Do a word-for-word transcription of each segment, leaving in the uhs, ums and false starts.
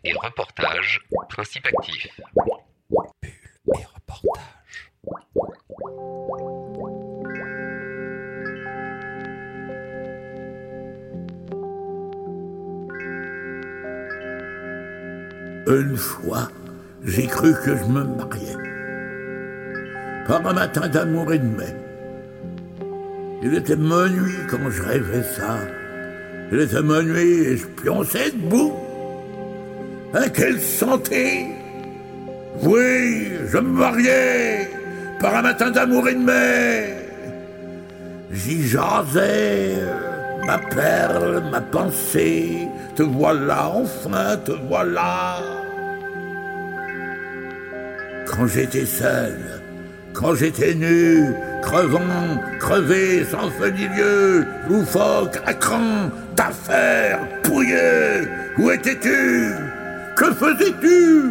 et reportage, principe actif. Bulle et reportage. Une fois, j'ai cru que je me mariais. Par un matin d'amour et de mai. Il était minuit quand je rêvais ça. Il était minuit et je pionçais debout. Hein, quelle santé! Oui, je me mariais par un matin d'amour et de mai. J'y jasais, ma perle, ma pensée. Te voilà, enfin, te voilà. Quand j'étais seul, quand j'étais nu, crevant, crevé, sans feu ni lieu, loufoque, à cran, d'affaires, pouilleux, où étais-tu? Que faisais-tu?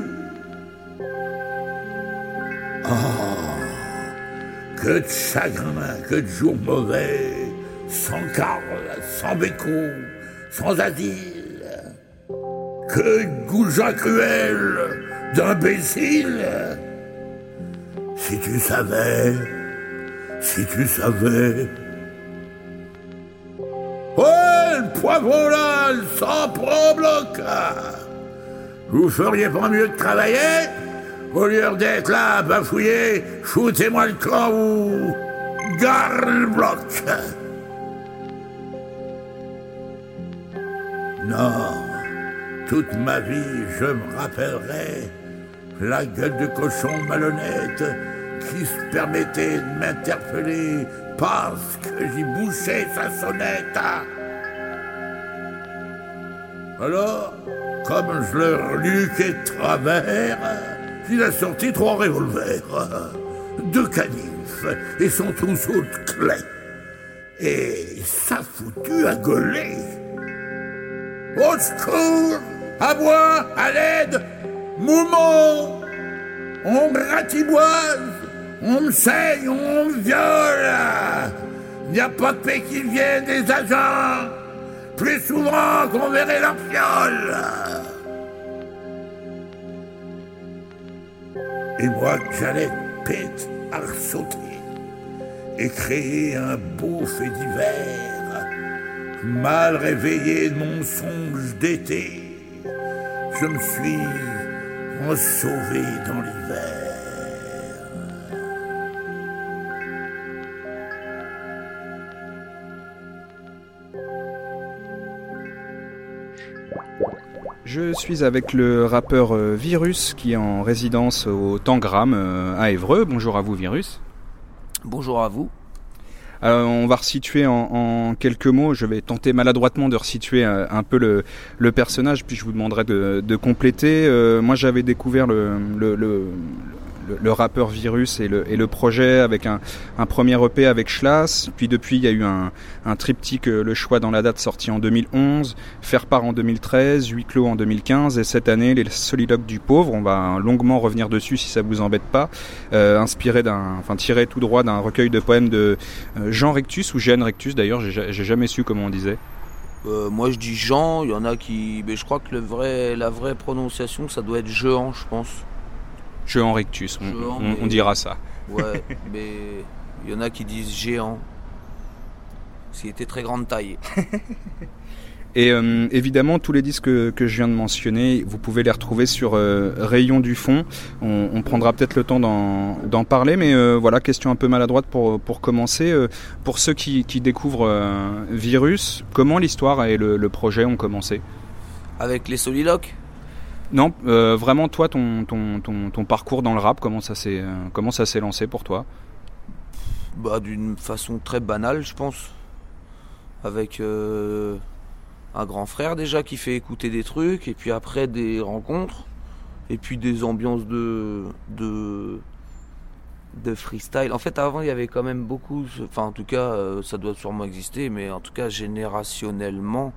Oh, que de chagrin, que de jours mauvais, sans Karl, sans Béco, sans asile, que de goujats cruels, d'imbéciles. Si tu savais, si tu savais. Ouais, le poivron là, le sang pro-bloc. Vous feriez pas mieux de travailler? Au lieu d'être là, bafouiller, foutez-moi le camp ou gare le bloc. Non, toute ma vie, je me rappellerai la gueule de cochon malhonnête qui se permettait de m'interpeller parce que j'y bouchais sa sonnette. Alors, comme je le reluquais de travers, il a sorti trois revolvers, deux canifs et son trousseau de clés. Et ça foutu à gauler. Au secours! À moi! À l'aide! Moumon! On me ratiboise! On me saigne! On me viole! Il n'y a pas de paix qui vienne des agents! Plus souvent qu'on verrait leur fiole! Et moi que j'allais pète à ressauter et créer un beau fait divers, mal réveillé de mon songe d'été, je me suis ensauvé dans l'hiver. Je suis avec le rappeur euh, Virus qui est en résidence au Tangram euh, à Évreux. Bonjour à vous Virus. Bonjour à vous. Alors, on va resituer en, en quelques mots. Je vais tenter maladroitement de resituer un, un peu le, le personnage, puis je vous demanderai de, de compléter. Euh, moi, j'avais découvert le, le, le, le, le rappeur Virus et le, et le projet avec un, un premier E P avec Schlass. Puis depuis, il y a eu un, un triptyque, Le Choix dans la date, sorti en deux mille onze, Faire part en deux mille treize, Huis clos en deux mille quinze, et cette année, Les Soliloques du Pauvre. On va longuement revenir dessus si ça vous embête pas. Euh, inspiré d'un, enfin tiré tout droit d'un recueil de poèmes de euh, Jean Rectus, ou Jeanne Rectus d'ailleurs, j'ai, j'ai jamais su comment on disait. Euh, moi je dis Jean, il y en a qui... Mais je crois que le vrai, la vraie prononciation, ça doit être Jean, je pense. Jean Rectus, on, Jean, on, on dira ça. Ouais, mais il y en a qui disent géant. Parce qu'il était très grande taille. Et euh, évidemment, tous les disques que, que je viens de mentionner, vous pouvez les retrouver sur euh, Rayon du Fond. On, on prendra peut-être le temps d'en, d'en parler, mais euh, voilà, question un peu maladroite pour, pour commencer. Euh, pour ceux qui, qui découvrent euh, Virus, comment l'histoire et le, le projet ont commencé? Avec les Soliloques? Non, euh, vraiment toi, ton, ton, ton, ton parcours dans le rap, comment ça s'est, euh, comment ça s'est lancé pour toi? Bah, d'une façon très banale, je pense. Avec... Euh... un grand frère déjà qui fait écouter des trucs, et puis après des rencontres, et puis des ambiances de de de freestyle. En fait, avant il y avait quand même beaucoup, enfin en tout cas euh, ça doit sûrement exister, mais en tout cas générationnellement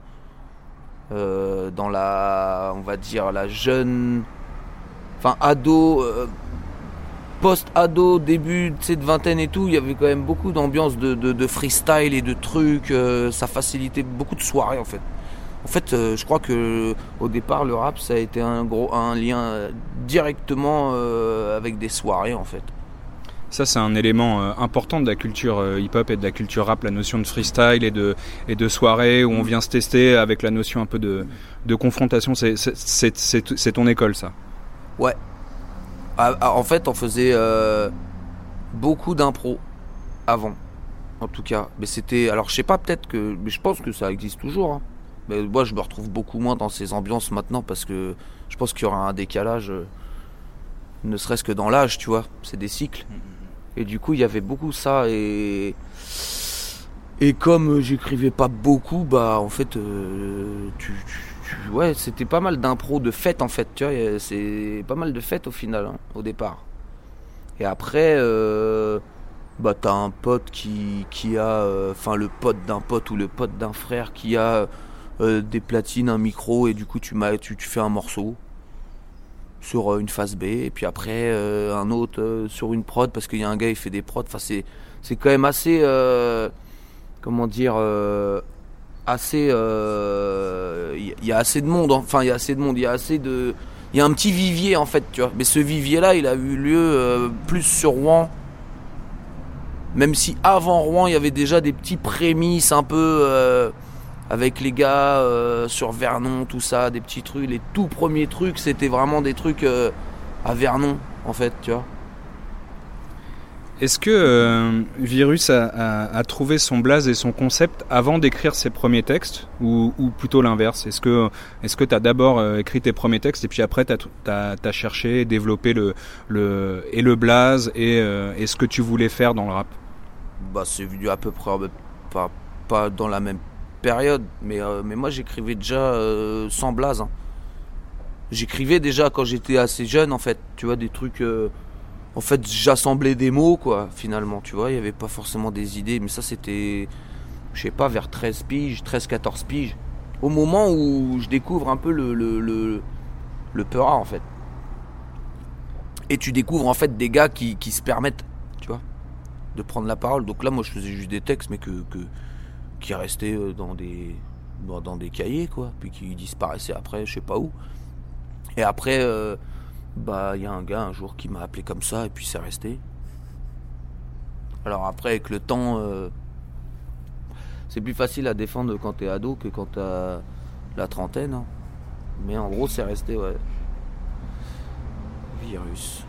euh, dans la, on va dire la jeune, enfin ado, euh, post-ado, début de vingtaine et tout, il y avait quand même beaucoup d'ambiance de, de, de freestyle et de trucs, euh, ça facilitait beaucoup de soirées en fait. En fait, euh, je crois que au départ, le rap, ça a été un gros, un lien directement euh, avec des soirées, en fait. Ça, c'est un élément euh, important de la culture euh, hip-hop et de la culture rap, la notion de freestyle et de, et de soirée où on vient se tester avec la notion un peu de, de confrontation. C'est, c'est, c'est, c'est, c'est ton école, ça? Ouais. Ah, ah, en fait, on faisait euh, beaucoup d'impro avant, en tout cas. Mais c'était... Alors, je sais pas, peut-être que... Mais je pense que ça existe toujours. Hein. Mais moi, je me retrouve beaucoup moins dans ces ambiances maintenant parce que je pense qu'il y aura un décalage, euh, ne serait-ce que dans l'âge, tu vois. C'est des cycles. Et du coup, il y avait beaucoup ça. Et, et comme j'écrivais pas beaucoup, bah, en fait, euh, tu, tu, tu... ouais, c'était pas mal d'impro, de fêtes, en fait. Tu vois, c'est pas mal de fêtes au final, hein, au départ. Et après, euh, bah, t'as un pote qui, qui a... Enfin, euh, le pote d'un pote ou le pote d'un frère qui a euh, des platines, un micro, et du coup, tu, tu, tu fais un morceau sur euh, une phase B, et puis après euh, un autre euh, sur une prod, parce qu'il y a un gars, il fait des prods. Enfin, c'est, c'est quand même assez... Euh, comment dire euh, assez... Il euh, y, y a assez de monde, enfin, il y a assez de monde, il y a assez de... Il y a un petit vivier, en fait, tu vois. Mais ce vivier-là, il a eu lieu euh, plus sur Rouen. Même si avant Rouen, il y avait déjà des petits prémices un peu euh, avec les gars euh, sur Vernon, tout ça, des petits trucs. Les tout premiers trucs, c'était vraiment des trucs euh, à Vernon, en fait, tu vois. Est-ce que euh, Virus a, a, a trouvé son blaze et son concept avant d'écrire ses premiers textes, ou, ou plutôt l'inverse? Est-ce que est-ce que t'as d'abord euh, écrit tes premiers textes et puis après t'as t'as, t'as cherché, développé le le et le blaze et, euh, et ce que tu voulais faire dans le rap? Bah, c'est venu à peu près pas pas dans la même période, mais euh, mais moi j'écrivais déjà euh, sans blaze. Hein. J'écrivais déjà quand j'étais assez jeune, en fait. Tu vois, des trucs. Euh, En fait, j'assemblais des mots, quoi, finalement, tu vois. Il n'y avait pas forcément des idées, mais ça, c'était, je sais pas, vers treize piges, treize quatorze piges. Au moment où je découvre un peu le, le, le, le Peura, en fait. Et tu découvres, en fait, des gars qui, qui se permettent, tu vois, de prendre la parole. Donc là, moi, je faisais juste des textes, mais que, que, qui restaient dans des, dans des cahiers, quoi. Puis qui disparaissaient après, je sais pas où. Et après... Euh, Bah, il y a un gars un jour qui m'a appelé comme ça, et puis c'est resté. Alors après, avec le temps, euh, c'est plus facile à défendre quand t'es ado que quand t'as la trentaine. Hein. Mais en gros, c'est resté, ouais. Virus.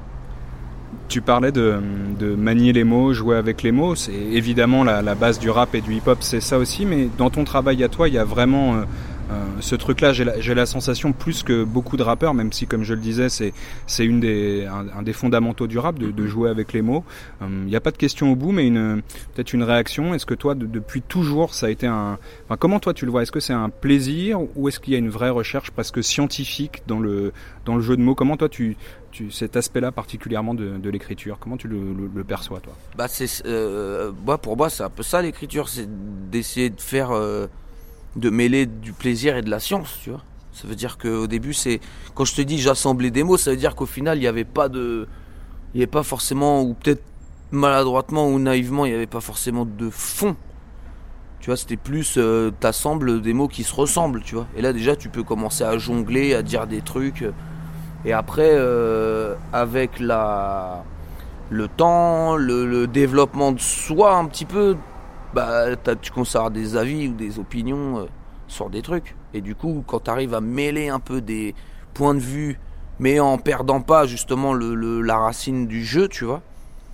Tu parlais de, de manier les mots, jouer avec les mots. C'est évidemment la, la base du rap et du hip-hop, c'est ça aussi. Mais dans ton travail à toi, il y a vraiment... Euh, Euh, ce truc-là, j'ai la, j'ai la sensation, plus que beaucoup de rappeurs, même si, comme je le disais, c'est, c'est une des, un, un des fondamentaux du rap, de, de jouer avec les mots. Il euh, n'y a pas de question au bout, mais une, peut-être une réaction. Est-ce que toi, de, depuis toujours, ça a été un... Enfin, comment toi tu le vois? Est-ce que c'est un plaisir ou est-ce qu'il y a une vraie recherche presque scientifique dans le, dans le jeu de mots? Comment toi, tu, tu, cet aspect-là particulièrement de, de l'écriture, comment tu le, le, le perçois, toi? Bah, c'est, euh, bah, pour moi, c'est un peu ça, l'écriture, c'est d'essayer de faire... Euh... de mêler du plaisir et de la science, tu vois. Ça veut dire qu'au début, c'est... Quand je te dis j'assemblais des mots, ça veut dire qu'au final, il n'y avait pas de... Il n'y avait pas forcément, ou peut-être maladroitement ou naïvement, il n'y avait pas forcément de fond. Tu vois, c'était plus... Euh, t'assembles des mots qui se ressemblent, tu vois. Et là, déjà, tu peux commencer à jongler, à dire des trucs. Et après, euh, avec la... le temps, le, le développement de soi, un petit peu... Bah, tu commences à avoir des avis ou des opinions euh, sur des trucs. Et du coup, quand tu arrives à mêler un peu des points de vue, mais en perdant pas justement le, le, la racine du jeu, tu vois,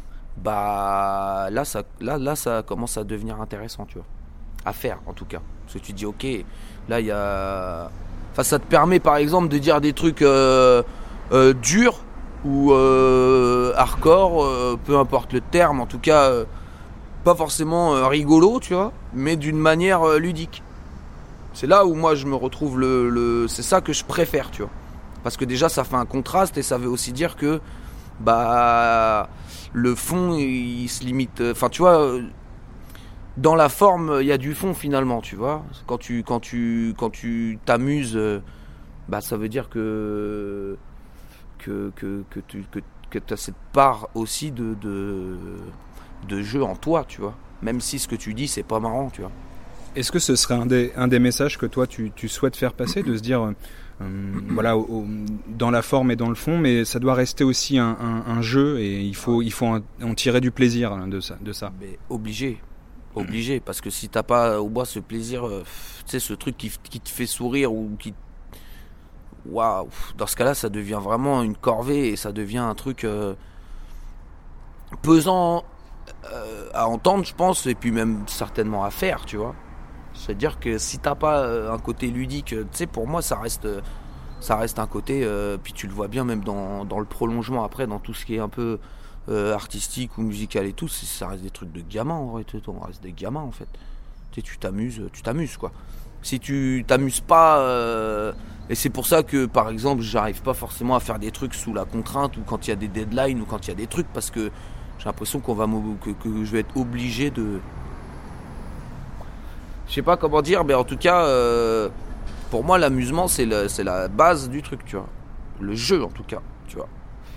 bah là ça, là, là, ça commence à devenir intéressant, tu vois. À faire, en tout cas. Parce que tu te dis, ok, là, il y a... Enfin, ça te permet, par exemple, de dire des trucs euh, euh, durs ou euh, hardcore, euh, peu importe le terme, en tout cas... Euh, pas forcément euh, rigolo, tu vois, mais d'une manière euh, ludique. C'est là où moi je me retrouve le, le... C'est ça que je préfère, tu vois. Parce que déjà ça fait un contraste et ça veut aussi dire que bah le fond il, il se limite... Enfin tu vois, dans la forme il y a du fond finalement, tu vois. Quand tu, quand tu, quand tu t'amuses, bah ça veut dire que que, que, que tu que, que t'as cette part aussi de... de de jeu en toi, tu vois. Même si ce que tu dis, c'est pas marrant, tu vois. Est-ce que ce serait un des, un des messages que toi tu, tu souhaites faire passer, de se dire euh, euh, voilà, au, au, dans la forme et dans le fond, mais ça doit rester aussi un, un, un jeu et il faut, il faut en, en tirer du plaisir hein, de ça, de ça. Mais obligé, obligé, parce que si t'as pas au bois ce plaisir, euh, tu sais, ce truc qui, qui te fait sourire ou qui, waouh, dans ce cas-là, ça devient vraiment une corvée et ça devient un truc euh, pesant euh, à entendre, je pense, et puis même certainement à faire, tu vois. C'est-à-dire que si t'as pas un côté ludique, tu sais, pour moi, ça reste, ça reste un côté. Euh, puis tu le vois bien même dans, dans le prolongement après, dans tout ce qui est un peu euh, artistique ou musical et tout, ça reste des trucs de gamins en vrai. On reste des gamins en fait. Tu sais, tu t'amuses, tu t'amuses quoi. Si tu t'amuses pas, euh, et c'est pour ça que par exemple, j'arrive pas forcément à faire des trucs sous la contrainte ou quand il y a des deadlines ou quand il y a des trucs parce que j'ai l'impression qu'on va que, que je vais être obligé de. Je sais pas comment dire, mais en tout cas, euh, pour moi, l'amusement, c'est, le, c'est la base du truc, tu vois. Le jeu, en tout cas, tu vois.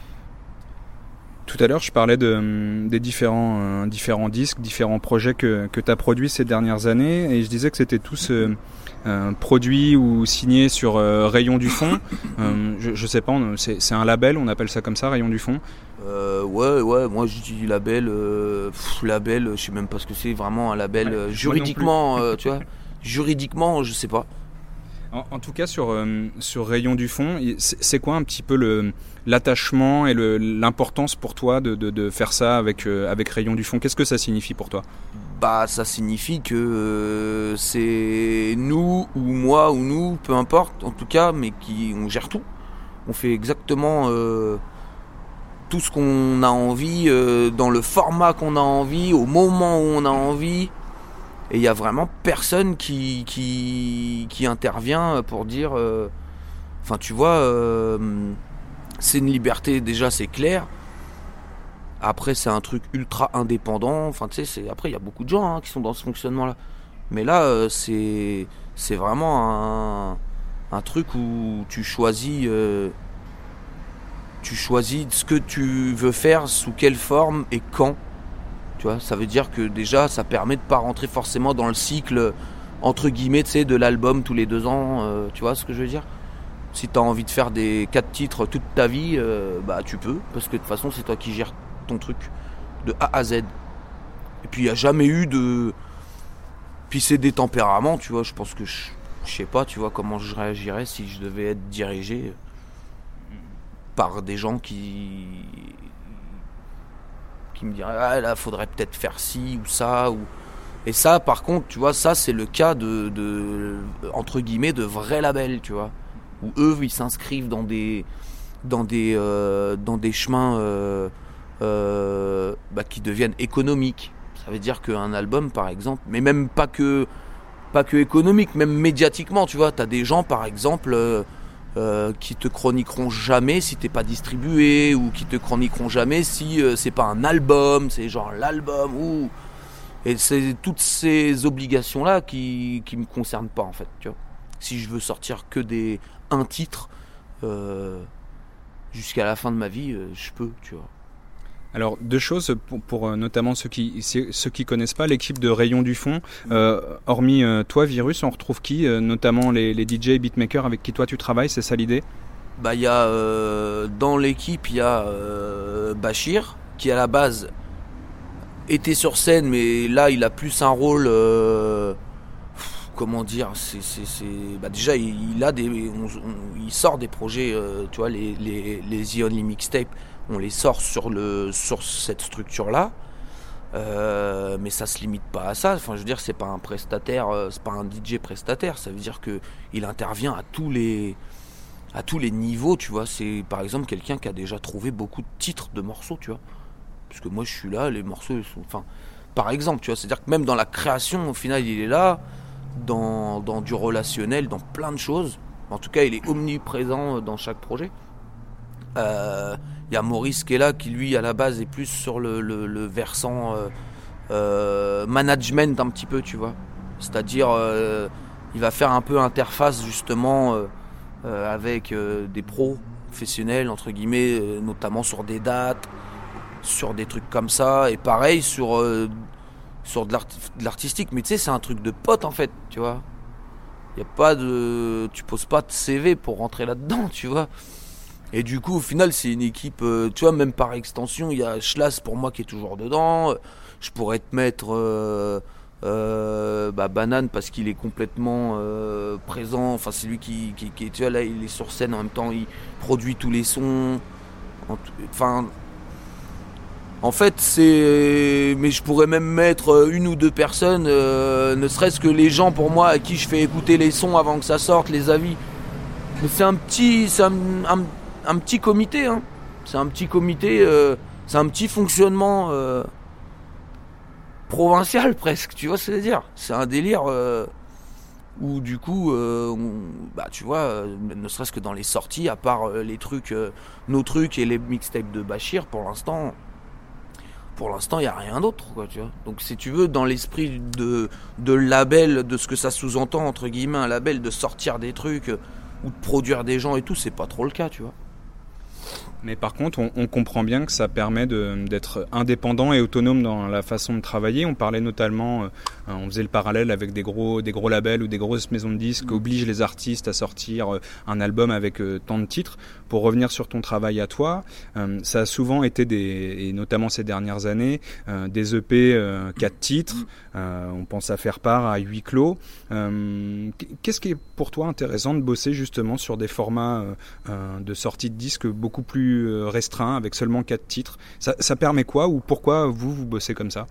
Tout à l'heure, je parlais de, des différents, euh, différents disques, différents projets que, que tu as produits ces dernières années, et je disais que c'était tous euh, euh, produits ou signés sur euh, Rayon du Fond. Euh, je, je sais pas, on, c'est, c'est un label, on appelle ça comme ça, Rayon du Fond. Euh, ouais, ouais, moi je dis label, euh, pff, label, je sais même pas ce que c'est, vraiment un label ouais, euh, juridiquement, euh, tu vois, juridiquement, je sais pas. En, en tout cas, sur, euh, sur Rayon du Fond, c'est, c'est quoi un petit peu le, l'attachement et le, l'importance pour toi de, de, de faire ça avec, euh, avec Rayon du Fond? Qu'est-ce que ça signifie pour toi? Bah, ça signifie que euh, c'est nous ou moi ou nous, peu importe, en tout cas, mais qui on gère tout. On fait exactement. Euh, tout ce qu'on a envie, euh, dans le format qu'on a envie, au moment où on a envie. Et il n'y a vraiment personne qui, qui, qui intervient pour dire... Euh, enfin, tu vois, euh, c'est une liberté, déjà, c'est clair. Après, c'est un truc ultra indépendant. Enfin, tu sais, c'est, après, il y a beaucoup de gens hein, qui sont dans ce fonctionnement-là. Mais là, euh, c'est, c'est vraiment un, un truc où tu choisis... Euh, tu choisis ce que tu veux faire, sous quelle forme et quand. Tu vois, ça veut dire que déjà, ça permet de pas rentrer forcément dans le cycle, entre guillemets, tu sais, de l'album tous les deux ans. Euh, tu vois ce que je veux dire? Si tu as envie de faire des quatre titres toute ta vie, euh, bah tu peux, parce que de toute façon, c'est toi qui gères ton truc de A à Z. Et puis, il n'y a jamais eu de... Puis c'est des tempéraments, tu vois, je pense que je, je sais pas, tu vois, comment je réagirais si je devais être dirigé par des gens qui qui me diraient ah là faudrait peut-être faire ci ou ça ou et ça par contre tu vois ça c'est le cas de, de entre guillemets de vrais labels tu vois où eux ils s'inscrivent dans des dans des euh, dans des chemins euh, euh, bah, qui deviennent économiques. Ça veut dire qu'un album par exemple, mais même pas que pas que économique, même médiatiquement tu vois, t'as des gens par exemple euh, Euh, qui te chroniqueront jamais si t'es pas distribué ou qui te chroniqueront jamais si euh, c'est pas un album, c'est genre l'album ou et c'est toutes ces obligations là qui qui me concernent pas en fait, tu vois. Si je veux sortir que des un titre euh, jusqu'à la fin de ma vie, euh, je peux, tu vois. Alors deux choses pour, pour euh, notamment ceux qui ceux qui connaissent pas l'équipe de Rayon du Fond. Euh, hormis euh, toi, Virus, on retrouve qui euh, notamment les, les D J et beatmakers avec qui toi tu travailles, c'est ça l'idée? Bah il y a euh, dans l'équipe il y a euh, Bachir qui à la base était sur scène mais là il a plus un rôle euh, comment dire c'est c'est c'est bah déjà il, il a des on, on, il sort des projets euh, tu vois les les les The Only Mixtape. On les sort sur le sur cette structure là, euh, mais ça se limite pas à ça. Enfin, je veux dire, c'est pas un prestataire, euh, c'est pas un D J prestataire. Ça veut dire que il intervient à tous les à tous les niveaux. Tu vois, c'est par exemple quelqu'un qui a déjà trouvé beaucoup de titres de morceaux. Tu vois, parce que moi je suis là, les morceaux ils sont. Enfin, par exemple, tu vois, c'est-à-dire que même dans la création, au final, il est là, dans dans du relationnel, dans plein de choses. En tout cas, il est omniprésent dans chaque projet. Euh, Il y a Maurice qui est là, qui lui à la base est plus sur le, le, le versant euh, euh, management un petit peu, tu vois. C'est-à-dire, euh, il va faire un peu interface justement euh, euh, avec euh, des pros professionnels entre guillemets, euh, notamment sur des dates, sur des trucs comme ça. Et pareil sur euh, sur de, l'art, de l'artistique, mais tu sais, c'est un truc de pote en fait, tu vois. Y a pas de, tu poses pas de C V pour rentrer là-dedans, tu vois. Et du coup, au final, c'est une équipe, euh, tu vois, même par extension, il y a Schlass pour moi qui est toujours dedans. Je pourrais te mettre euh, euh, bah, Banane parce qu'il est complètement euh, présent. Enfin, c'est lui qui, qui, qui, tu vois, là, il est sur scène en même temps, il produit tous les sons. Enfin, en fait, c'est. Mais je pourrais même mettre une ou deux personnes, euh, ne serait-ce que les gens pour moi à qui je fais écouter les sons avant que ça sorte, les avis. Mais c'est un petit, c'est un, un, un petit comité, hein. C'est un petit comité, euh, c'est un petit fonctionnement euh, provincial presque, tu vois ce que je veux dire. C'est un délire euh, où du coup, euh, on, bah tu vois, euh, ne serait-ce que dans les sorties, à part euh, les trucs, euh, nos trucs et les mixtapes de Bachir, pour l'instant. Pour l'instant, il n'y a rien d'autre, quoi, tu vois. Donc, si tu veux, dans l'esprit de, de label, de ce que ça sous-entend, entre guillemets, un label, de sortir des trucs euh, ou de produire des gens et tout, c'est pas trop le cas, tu vois. Mais par contre, on, on comprend bien que ça permet de, d'être indépendant et autonome dans la façon de travailler. On parlait notamment, euh, on faisait le parallèle avec des gros, des gros labels ou des grosses maisons de disques qui obligent les artistes à sortir euh, un album avec euh, tant de titres. Pour revenir sur ton travail à toi, euh, ça a souvent été, des, et notamment ces dernières années, euh, des E P euh, quatre titres. Euh, on pense à Faire part, à Huis clos. Euh, qu'est-ce qui est pour toi intéressant de bosser justement sur des formats euh, euh, de sortie de disques beaucoup plus restreint avec seulement quatre titres? Ça, ça permet quoi ou pourquoi vous, vous bossez comme ça?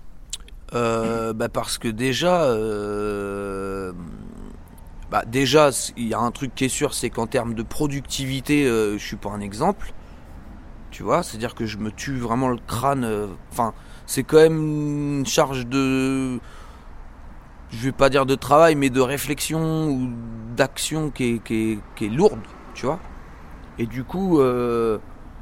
euh, bah Parce que déjà, euh, bah déjà, il y a un truc qui est sûr, c'est qu'en termes de productivité, euh, je suis pas un exemple. Tu vois, c'est-à-dire que je me tue vraiment le crâne. Enfin, euh, c'est quand même une charge de, je vais pas dire de travail, mais de réflexion ou d'action qui est, qui est, qui est lourde, tu vois. Et du coup, euh,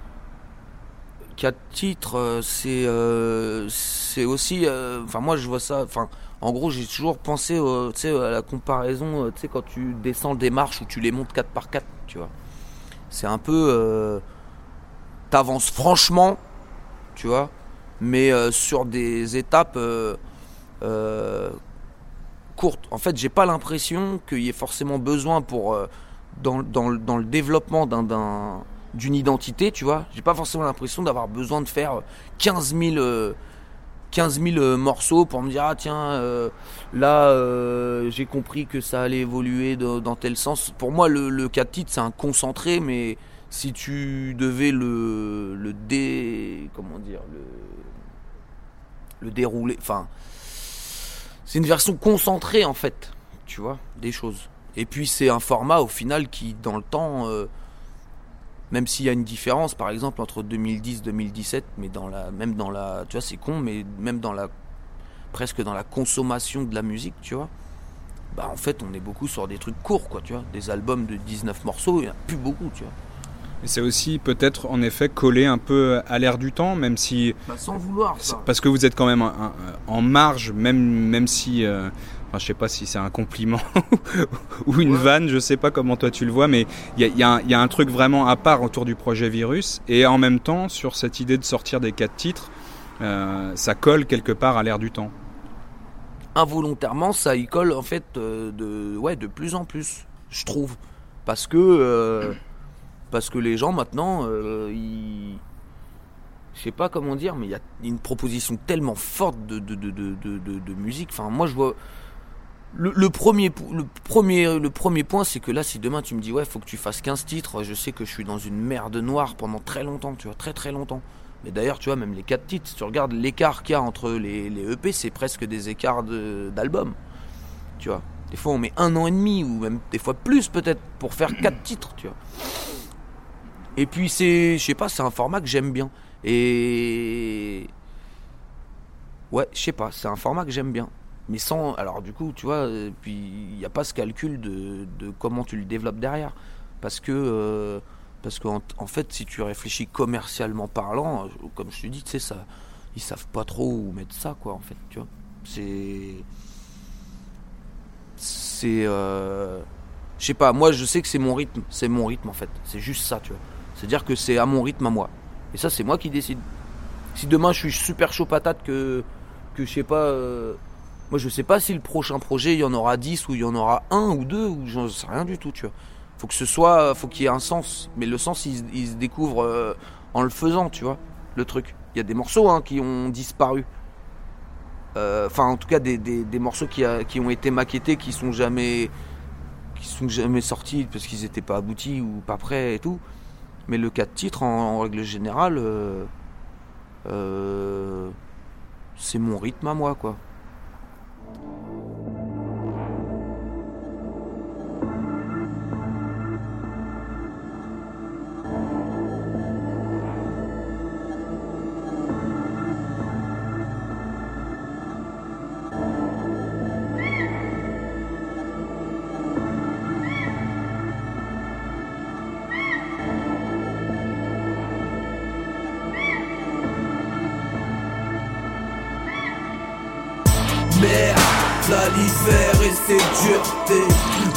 quatre titres, euh, c'est, euh, c'est aussi... Enfin, euh, moi, je vois ça... Enfin, en gros, j'ai toujours pensé euh, à la comparaison, euh, tu sais, quand tu descends des marches où tu les montes quatre par quatre, tu vois. C'est un peu... Euh, t'avances franchement, tu vois, mais euh, sur des étapes euh, euh, courtes. En fait, j'ai pas l'impression qu'il y ait forcément besoin pour... Euh, Dans, dans, dans le développement d'un, d'un, d'une identité, tu vois, j'ai pas forcément l'impression d'avoir besoin de faire quinze mille, euh, quinze mille euh, morceaux pour me dire ah tiens euh, là euh, j'ai compris que ça allait évoluer de, dans tel sens. Pour moi le, le quatre titres c'est un concentré, mais si tu devais le, le dé, comment dire, le, le dérouler, enfin c'est une version concentrée en fait, tu vois, des choses. Et puis c'est un format au final qui dans le temps, euh, même s'il y a une différence par exemple entre deux mille dix deux mille dix-sept, mais dans la, même dans la, tu vois c'est con, mais même dans la, presque dans la consommation de la musique, tu vois, bah en fait on est beaucoup sur des trucs courts, quoi, tu vois, des albums de dix-neuf morceaux, il n'y en a plus beaucoup, tu vois. Et c'est aussi peut-être en effet collé un peu à l'air du temps, même si... Bah sans vouloir ça. Parce que vous êtes quand même un, un, en marge, même, même si... Euh, enfin, je sais pas si c'est un compliment ou une ouais. vanne, je sais pas comment toi tu le vois, mais il y, y, y a un truc vraiment à part autour du projet Virus, et en même temps, sur cette idée de sortir des quatre titres, euh, ça colle quelque part à l'air du temps. Involontairement, ça y colle en fait euh, de, ouais, de plus en plus, je trouve. Parce que... Euh, Parce que les gens maintenant, euh, ils... je sais pas comment dire, mais il y a une proposition tellement forte de, de, de, de, de, de musique. Enfin, moi je vois. Le, le, premier, le, premier, le premier point, c'est que là, si demain tu me dis, ouais, faut que tu fasses quinze titres, je sais que je suis dans une merde noire pendant très longtemps, tu vois, très très longtemps. Mais d'ailleurs, tu vois, même les quatre titres, si tu regardes l'écart qu'il y a entre les, les E P, c'est presque des écarts de, d'albums, tu vois. Des fois, on met un an et demi, ou même des fois plus peut-être, pour faire quatre titres, tu vois. Et puis c'est, je sais pas, c'est un format que j'aime bien. Et ouais, je sais pas, c'est un format que j'aime bien. Mais sans, alors du coup, tu vois, puis il n'y a pas ce calcul de, de comment tu le développes derrière. Parce que, euh, parce qu'en en fait, si tu réfléchis commercialement parlant, comme je te dis, tu sais, ça, ils savent pas trop où mettre ça, quoi, en fait, tu vois. C'est, c'est, euh, je sais pas, moi je sais que c'est mon rythme, c'est mon rythme en fait, c'est juste ça, tu vois. C'est-à-dire que c'est à mon rythme à moi. Et ça, c'est moi qui décide. Si demain je suis super chaud patate que que je sais pas. Euh, moi, je sais pas si le prochain projet, il y en aura dix ou il y en aura un ou deux ou j'en sais rien du tout, tu vois. Faut que ce soit, faut qu'il y ait un sens. Mais le sens, il, il se découvre euh, en le faisant, tu vois, le truc. Il y a des morceaux hein, qui ont disparu. Enfin, euh, en tout cas, des, des, des morceaux qui, a, qui ont été maquettés, qui sont jamais, qui sont jamais sortis parce qu'ils étaient pas aboutis ou pas prêts et tout. Mais le cas de titre, en, en règle générale, euh, euh, c'est mon rythme à moi, quoi. Merde, là l'hiver et ses duretés.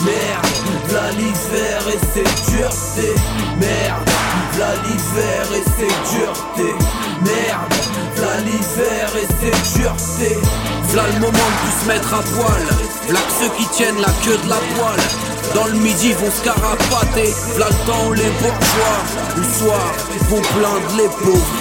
Merde, là l'hiver et ses duretés. Merde, là l'hiver et ses duretés. Merde, là l'hiver et ses duretés. V'là le moment de plus se mettre à poil. V'là que ceux qui tiennent la queue de la poêle dans le midi vont se carapater. V'là le temps où les bourgeois, le soir, vont plaindre les pauvres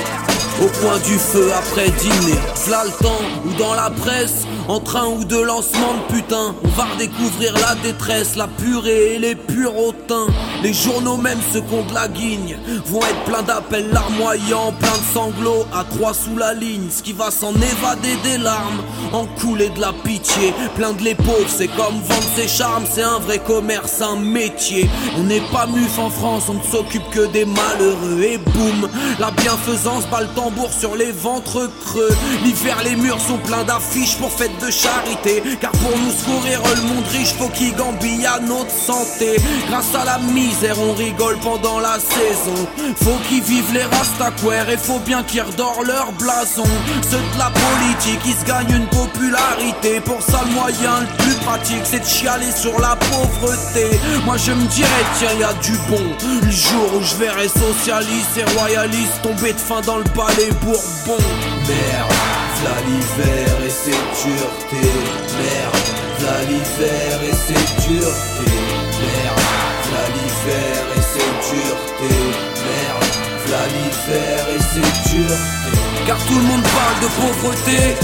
au coin du feu après dîner. V'là le temps où dans la presse, entre un ou deux lancements de putain, on va redécouvrir la détresse, la purée et les purotins. Les journaux, même ceux qui ont de la guigne, vont être pleins d'appels larmoyants, plein de sanglots à trois sous la ligne. Ce qui va s'en évader des larmes, en couler de la pitié. Plein de les pauvres, c'est comme vendre ses charmes, c'est un vrai commerce, un métier. On n'est pas muf en France, on ne s'occupe que des malheureux. Et boum, la bienfaisance bat le tambour sur les ventres creux. L'hiver, les murs sont pleins d'affiches pour fêtes de charité, car pour nous secourir le monde riche, faut qu'il gambille à notre santé. Grâce à la misère, on rigole pendant la saison. Faut qu'ils vivent les rastaquaires et faut bien qu'ils redorent leur blason. Ceux de la politique, ils se gagnent une popularité. Pour ça, le moyen le plus pratique, c'est de chialer sur la pauvreté. Moi, je me dirais, tiens, y a du bon. Le jour où je verrai socialistes et royalistes tomber de faim dans le palais Bourbon. Merde, v'là l'hiver et ses duretés. Merde, v'là l'hiver et ses duretés. Merde, v'là l'hiver et ses duretés. Merde, v'là l'hiver et ses duretés. Car tout le monde parle de pauvreté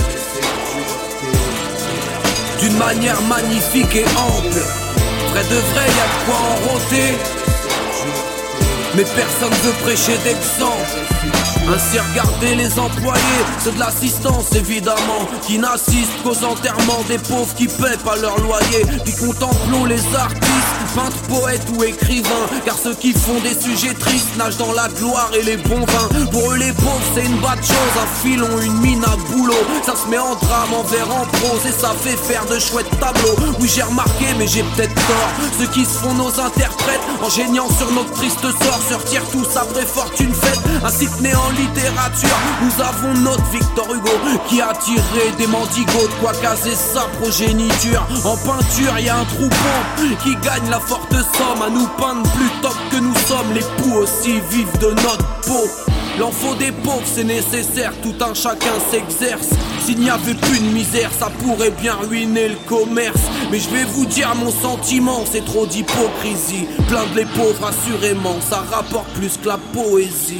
d'une manière magnifique et ample. Vrai de vrai, y'a de quoi en rôter, mais personne veut prêcher d'exemple. Ainsi regardez les employés, ceux de l'assistance évidemment, qui n'assistent qu'aux enterrements des pauvres qui paient pas leur loyer. Puis contemplons les artistes, peintres, poètes ou écrivains, car ceux qui font des sujets tristes nagent dans la gloire et les bons vins. Pour eux les pauvres c'est une bad chose, un filon, une mine à boulot. Ça se met en drame, en vers, en prose, et ça fait faire de chouettes tableaux. Oui j'ai remarqué mais j'ai peut-être tort, ceux qui se font nos interprètes, en géniant sur notre triste sort, se retirent tous après fortune faite. Ainsi que né en littérature, nous avons notre Victor Hugo, qui a tiré des mendigos de quoi caser sa progéniture. En peinture y a un troupeau qui gagne la forte somme à nous peindre plus top que nous sommes. Les poux aussi vivent de notre peau. L'enfant des pauvres c'est nécessaire, tout un chacun s'exerce. S'il n'y avait plus de misère, ça pourrait bien ruiner le commerce. Mais je vais vous dire mon sentiment, c'est trop d'hypocrisie. Plaindre les pauvres assurément, ça rapporte plus que la poésie.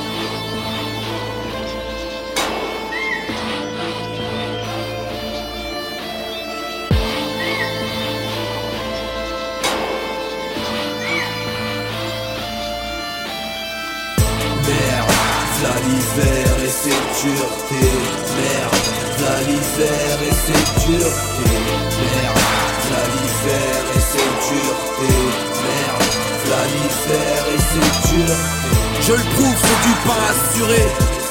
V'là l'hiver et ses duretés. Merde, v'là l'hiver et ses duretés. Merde, v'là l'hiver et ses duretés. Merde, v'là l'hiver et ses duretés. Je le prouve, c'est du pain assuré.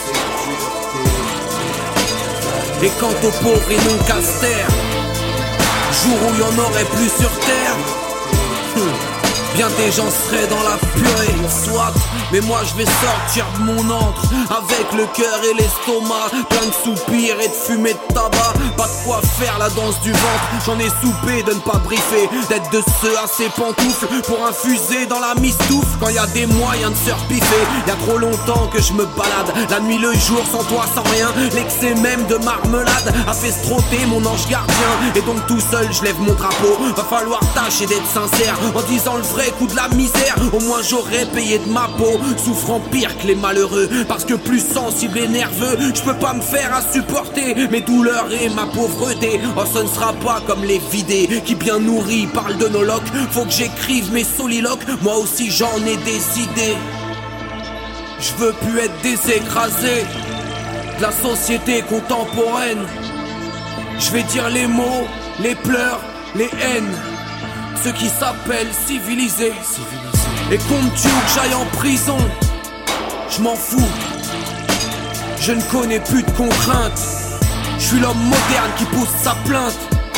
Et quant aux pauvres, ils n'ont qu'à se taire. Jour où il y en aurait plus sur terre, hum. Bien des gens seraient dans la purée, soit. Mais moi je vais sortir de mon antre avec le cœur et l'estomac plein de soupirs et de fumée de tabac. Pas de quoi faire la danse du ventre. J'en ai soupé de ne pas briefer, d'être de ceux à ses pantoufles pour infuser dans la mistouffe. Quand y a des moyens de se repiffer, y a trop longtemps que je me balade la nuit le jour sans toi sans rien. L'excès même de marmelade a fait strotter mon ange gardien. Et donc tout seul je lève mon drapeau. Va falloir tâcher d'être sincère en disant le vrai coup de la misère. Au moins j'aurais payé de ma peau, souffrant pire que les malheureux. Parce que plus sensible et nerveux, je peux pas me faire à supporter mes douleurs et ma pauvreté. Oh ce ne sera pas comme les vidés qui bien nourris parlent de nos locs. Faut que j'écrive mes soliloques, moi aussi j'en ai des idées. Je veux plus être désécrasé de la société contemporaine. Je vais dire les mots, les pleurs, les haines, ceux qui s'appellent civilisés. Et comptes-tu que j'aille en prison? Je m'en fous. Je ne connais plus de contraintes. Je suis l'homme moderne qui pousse sa plainte.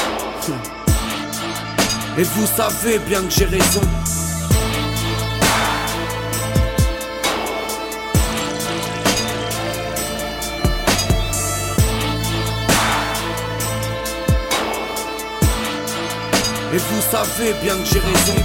Et vous savez bien que j'ai raison. Et vous savez bien que j'ai raison.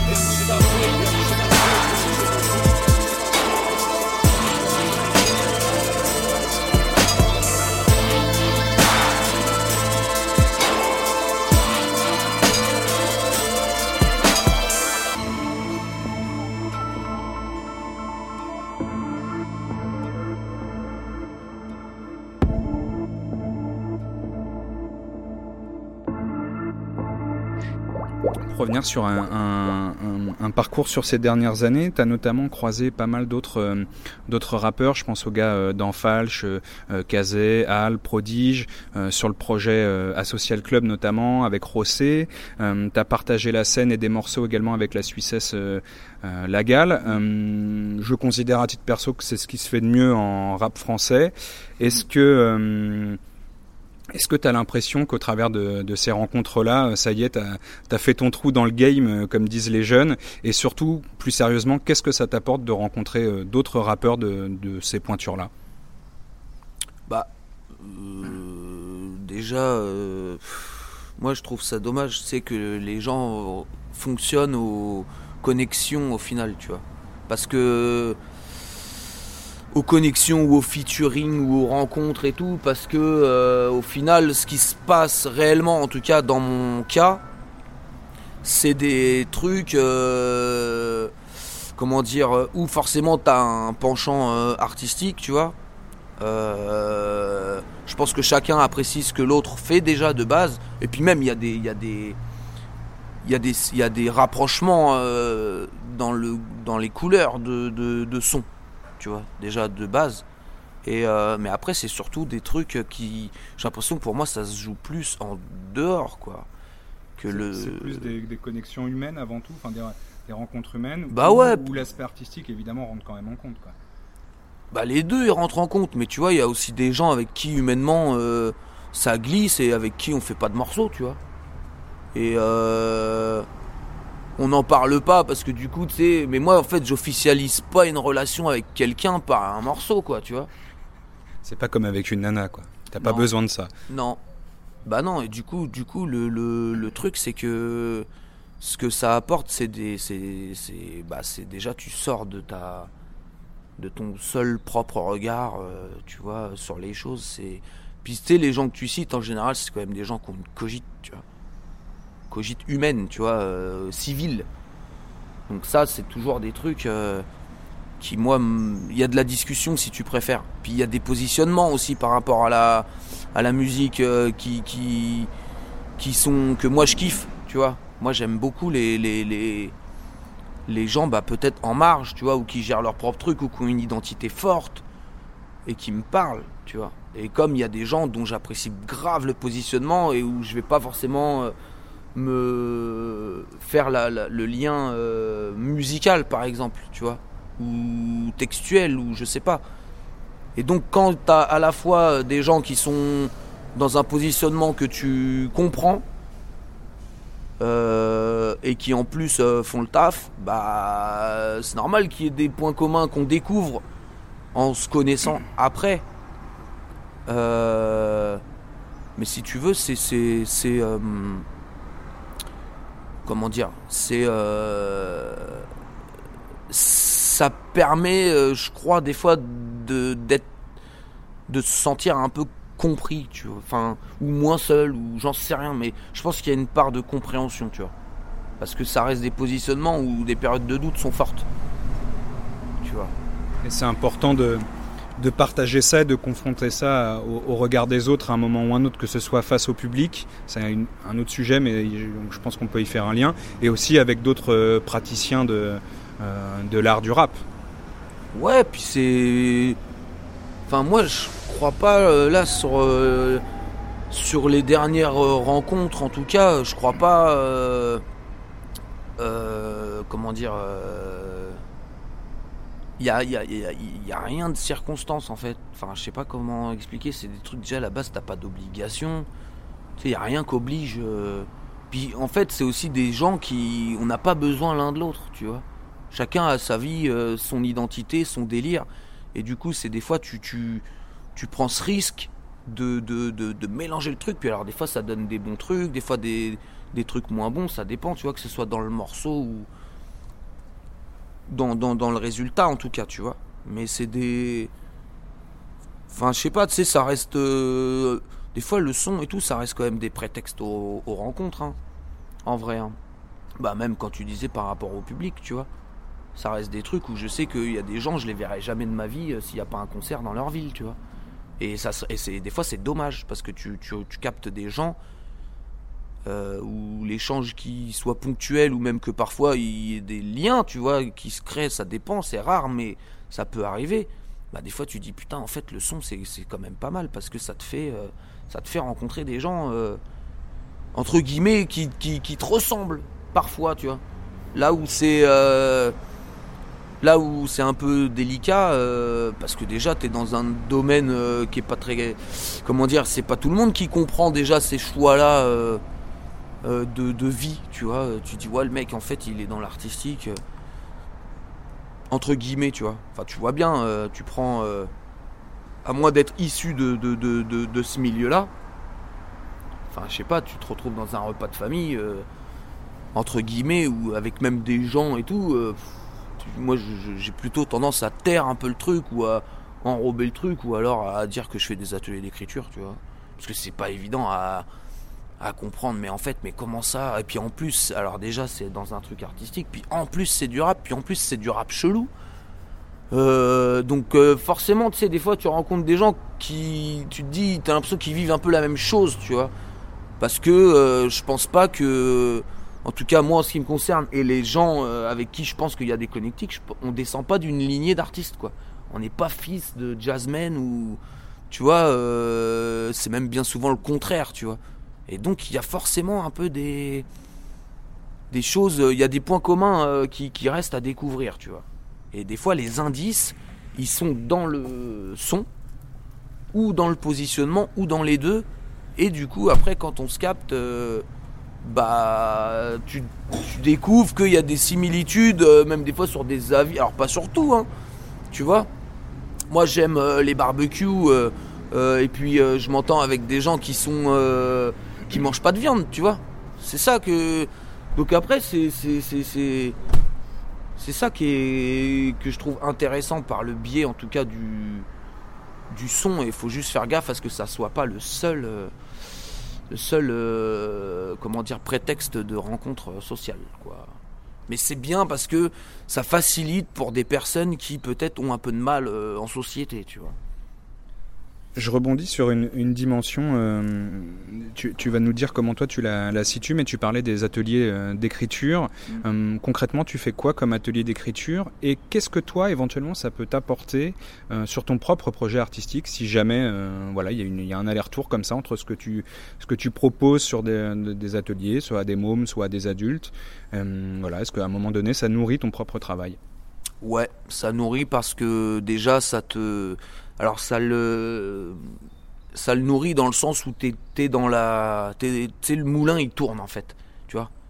Revenir sur un, un, un, un parcours sur ces dernières années, tu as notamment croisé pas mal d'autres, euh, d'autres rappeurs, je pense aux gars euh, d'Enfalch, euh, Kazé, Al, Prodige, euh, sur le projet euh, Asocial Club notamment, avec Rossé, euh, tu as partagé la scène et des morceaux également avec la Suissesse euh, euh, Lagal. Euh, je considère à titre perso que c'est ce qui se fait de mieux en rap français. Est-ce que... Euh, Est-ce que tu as l'impression qu'au travers de, de ces rencontres-là, ça y est, tu as fait ton trou dans le game, comme disent les jeunes, et surtout, plus sérieusement, qu'est-ce que ça t'apporte de rencontrer d'autres rappeurs de, de ces pointures-là? Bah, euh, déjà, euh, moi je trouve ça dommage, c'est que les gens fonctionnent aux connexions au final, tu vois. Parce que... aux connexions ou aux featuring ou aux rencontres et tout, parce que euh, au final ce qui se passe réellement, en tout cas dans mon cas, c'est des trucs euh, comment dire, où forcément t'as un penchant euh, artistique, tu vois. Euh, je pense que chacun apprécie ce que l'autre fait déjà de base, et puis même il y a des il y a des il y a des il y a des rapprochements euh, dans le dans les couleurs de de, de son, tu vois, déjà de base. Et euh, mais après c'est surtout des trucs qui, j'ai l'impression que pour moi ça se joue plus en dehors, quoi, que c'est, le c'est plus des, des connexions humaines avant tout, enfin des, des rencontres humaines, bah où, ouais, où l'aspect artistique évidemment rentre quand même en compte, quoi. Bah les deux ils rentrent en compte, mais tu vois il y a aussi des gens avec qui humainement euh, ça glisse et avec qui on fait pas de morceaux, tu vois. Et euh on n'en parle pas parce que du coup, tu sais, mais moi en fait, j'officialise pas une relation avec quelqu'un par un morceau, quoi, tu vois. C'est pas comme avec une nana, quoi. T'as pas Non. besoin de ça. Non. Bah non, et du coup, du coup, le, le, le truc, c'est que ce que ça apporte, c'est des, c'est, c'est, bah, c'est déjà tu sors de ta, de ton seul propre regard, euh, tu vois, sur les choses. C'est, puis tu sais, les gens que tu cites en général, c'est quand même des gens qui ont une cogite, tu vois. Cogite humaine, tu vois, euh, civile. Donc ça, c'est toujours des trucs euh, qui, moi, il y a de la discussion si tu préfères. Puis il y a des positionnements aussi par rapport à la, à la musique euh, qui, qui, qui sont, que moi je kiffe, tu vois. Moi j'aime beaucoup les, les, les, les gens, bah, peut-être en marge, tu vois, ou qui gèrent leur propre truc, ou qui ont une identité forte et qui me parlent, tu vois. Et comme il y a des gens dont j'apprécie grave le positionnement et où je vais pas forcément... Euh, me faire la, la, le lien euh, musical par exemple, tu vois, ou textuel, ou je sais pas. Et donc quand t'as à la fois des gens qui sont dans un positionnement que tu comprends euh, et qui en plus euh, font le taf, bah c'est normal qu'il y ait des points communs qu'on découvre en se connaissant après. Euh, mais si tu veux, c'est c'est c'est euh, comment dire, c'est euh, ça permet, euh, je crois, des fois de d'être, de se sentir un peu compris, tu vois, enfin, ou moins seul, ou j'en sais rien, mais je pense qu'il y a une part de compréhension, tu vois, parce que ça reste des positionnements où des périodes de doute sont fortes, tu vois. Et c'est important de de partager ça, de confronter ça au, au regard des autres à un moment ou un autre, que ce soit face au public, c'est une, un autre sujet, mais je pense qu'on peut y faire un lien, et aussi avec d'autres praticiens de, euh, de l'art du rap. Ouais, puis c'est... Enfin, moi, je crois pas, euh, là, sur, euh, sur les dernières euh, rencontres, en tout cas, je crois pas... Euh, euh, comment dire... Euh, Il y a, y, a, y, a, y a rien de circonstance en fait. Enfin, je sais pas comment expliquer. C'est des trucs déjà à la base, t'as pas d'obligation. Tu sais, y a rien qu'oblige. Euh... Puis en fait, c'est aussi des gens qui, on n'a pas besoin l'un de l'autre, tu vois. Chacun a sa vie, euh, son identité, son délire. Et du coup, c'est des fois tu tu tu prends ce risque de de de, de mélanger le truc. Puis alors des fois, ça donne des bons trucs, des fois des des trucs moins bons. Ça dépend, tu vois, que ce soit dans le morceau ou Dans, dans, dans le résultat en tout cas, tu vois. Mais c'est des... Enfin, je sais pas, tu sais, ça reste... Euh... Des fois, le son et tout, ça reste quand même des prétextes aux, aux rencontres, hein. En vrai, hein. Bah, même quand tu disais par rapport au public, tu vois. Ça reste des trucs où je sais qu'il y a des gens, je les verrai jamais de ma vie euh, s'il n'y a pas un concert dans leur ville, tu vois. Et, ça, et c'est, des fois, c'est dommage, parce que tu, tu, tu captes des gens... Euh, où l'échange qui soit ponctuel, ou même que parfois il y ait des liens, tu vois, qui se créent, ça dépend, c'est rare, mais ça peut arriver. Bah des fois tu dis putain, en fait le son c'est, c'est quand même pas mal, parce que ça te fait euh, ça te fait rencontrer des gens euh, entre guillemets qui, qui, qui te ressemblent parfois, tu vois. Là où c'est euh, là où c'est un peu délicat, euh, parce que déjà t'es dans un domaine euh, qui est pas très, comment dire, c'est pas tout le monde qui comprend déjà ces choix là euh, Euh, de, de vie, tu vois. Tu dis ouais, le mec en fait il est dans l'artistique euh, entre guillemets, tu vois. Enfin tu vois bien, euh, tu prends euh, à moins d'être issu de, de, de, de, de ce milieu là, enfin je sais pas, tu te retrouves dans un repas de famille euh, entre guillemets, ou avec même des gens et tout, euh, tu, moi je, j'ai plutôt tendance à taire un peu le truc, ou à enrober le truc, ou alors à dire que je fais des ateliers d'écriture, tu vois, parce que c'est pas évident à à comprendre, mais en fait, mais comment ça? Et puis en plus, alors déjà c'est dans un truc artistique, puis en plus c'est du rap, puis en plus c'est du rap chelou. Euh, donc euh, forcément, tu sais, des fois tu rencontres des gens qui, tu te dis, t'as l'impression qu'ils vivent un peu la même chose, tu vois. Parce que euh, je pense pas que, en tout cas moi en ce qui me concerne, et les gens euh, avec qui je pense qu'il y a des connectiques, je, on descend pas d'une lignée d'artistes, quoi. On n'est pas fils de jazzmen, ou, tu vois, euh, c'est même bien souvent le contraire, tu vois. Et donc il y a forcément un peu des des choses, il y a des points communs euh, qui, qui restent à découvrir, tu vois. Et des fois les indices, ils sont dans le son, ou dans le positionnement, ou dans les deux. Et du coup après quand on se capte, euh, bah tu, tu découvres qu'il y a des similitudes, euh, même des fois sur des avis, alors pas sur tout, hein, tu vois. Moi j'aime euh, les barbecues, euh, euh, et puis euh, je m'entends avec des gens qui sont... Euh, qui mangent pas de viande, tu vois. C'est ça que... Donc après, c'est, c'est, c'est, c'est, c'est ça qui est, que je trouve intéressant par le biais, en tout cas, du, du son. Et il faut juste faire gaffe à ce que ça soit pas le seul, le seul, euh, comment dire, prétexte de rencontre sociale, quoi. Mais c'est bien parce que ça facilite pour des personnes qui peut-être ont un peu de mal euh, en société, tu vois. Je rebondis sur une, une dimension, euh, tu, tu vas nous dire comment toi tu la, la situes, mais tu parlais des ateliers euh, d'écriture. Mmh. Euh, concrètement, tu fais quoi comme atelier d'écriture, et qu'est-ce que toi, éventuellement, ça peut t'apporter euh, sur ton propre projet artistique, si jamais euh, voilà, il y a une, il y a un aller-retour comme ça entre ce que tu, ce que tu proposes sur des, des ateliers, soit à des mômes, soit à des adultes. Euh, voilà, est-ce qu'à un moment donné, ça nourrit ton propre travail? Ouais, ça nourrit parce que déjà, ça te... Alors ça le, ça le nourrit dans le sens où t'es, t'es dans la, t'es, t'es le moulin il tourne en fait, tu vois.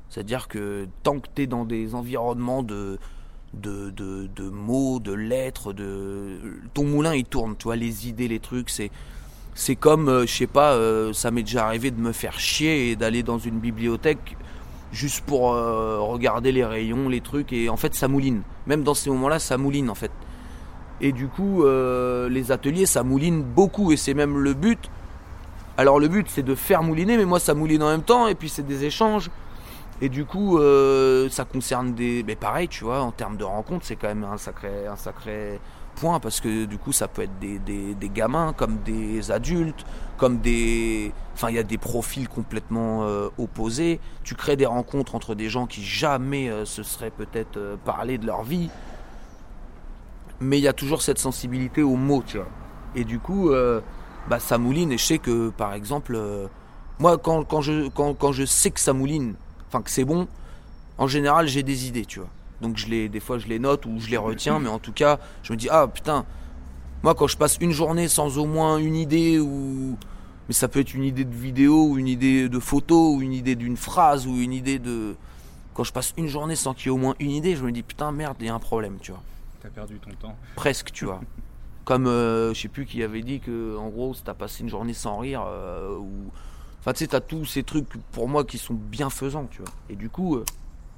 C'est-à-dire que tant que tu es dans des environnements de, de, de, de mots, de lettres, de... ton moulin il tourne, tu vois, les idées, les trucs, c'est, c'est comme, euh, je sais pas, euh, ça m'est déjà arrivé de me faire chier et d'aller dans une bibliothèque juste pour euh, regarder les rayons, les trucs, et en fait ça mouline. Même dans ces moments-là, ça mouline en fait. Et du coup, euh, les ateliers, ça mouline beaucoup, et c'est même le but. Alors le but, c'est de faire mouliner, mais moi ça mouline en même temps, et puis c'est des échanges. Et du coup, euh, ça concerne des... Mais pareil, tu vois, en termes de rencontres, c'est quand même un sacré, un sacré point, parce que du coup, ça peut être des, des, des gamins, comme des adultes, comme des... Enfin, il y a des profils complètement euh, opposés. Tu crées des rencontres entre des gens qui jamais euh, se seraient peut-être euh, parlé de leur vie. Mais il y a toujours cette sensibilité aux mots, tu vois. Et du coup, euh, bah, ça mouline, et je sais que, par exemple, euh, moi, quand, quand, je, quand, quand je sais que ça mouline, enfin que c'est bon, en général j'ai des idées, tu vois. Donc je les, des fois je les note ou je les retiens, mais en tout cas je me dis ah putain, moi quand je passe une journée sans au moins une idée, ou mais ça peut être une idée de vidéo ou une idée de photo ou une idée d'une phrase ou une idée de, quand je passe une journée sans qu'il y ait au moins une idée, je me dis putain merde, il y a un problème, tu vois. T'as perdu ton temps. Presque, tu vois. Comme euh, je sais plus qui avait dit que en gros si t'as passé une journée sans rire euh, ou enfin, tu sais, t'as tous ces trucs pour moi qui sont bienfaisants, tu vois. Et du coup, euh,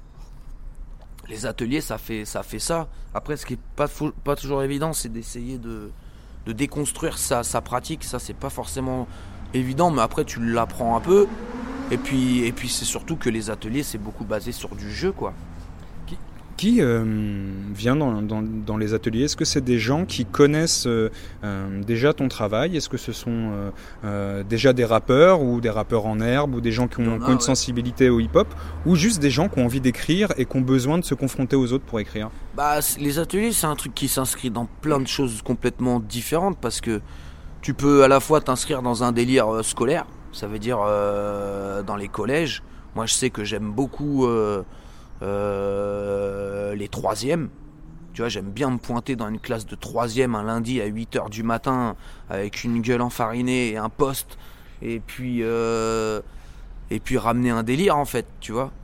les ateliers, ça fait, ça fait ça. Après, ce qui est pas, faux, pas toujours évident, c'est d'essayer de, de déconstruire sa, sa pratique. Ça, c'est pas forcément évident, mais après, tu l'apprends un peu. Et puis, et puis c'est surtout que les ateliers, c'est beaucoup basé sur du jeu, quoi. Qui euh, vient dans, dans, dans les ateliers? Est-ce que c'est des gens qui connaissent euh, euh, déjà ton travail? Est-ce que ce sont euh, euh, déjà des rappeurs ou des rappeurs en herbe ou des gens qui ont, qui ont une ouais. sensibilité au hip-hop, ou juste des gens qui ont envie d'écrire et qui ont besoin de se confronter aux autres pour écrire? Bah, les ateliers, c'est un truc qui s'inscrit dans plein de choses complètement différentes, parce que tu peux à la fois t'inscrire dans un délire euh, scolaire, ça veut dire euh, dans les collèges. Moi, je sais que j'aime beaucoup... Euh, Euh, les troisièmes, tu vois, j'aime bien me pointer dans une classe de troisième un lundi à huit heures du matin avec une gueule enfarinée et un poste, et puis euh, et puis ramener un délire en fait, tu vois.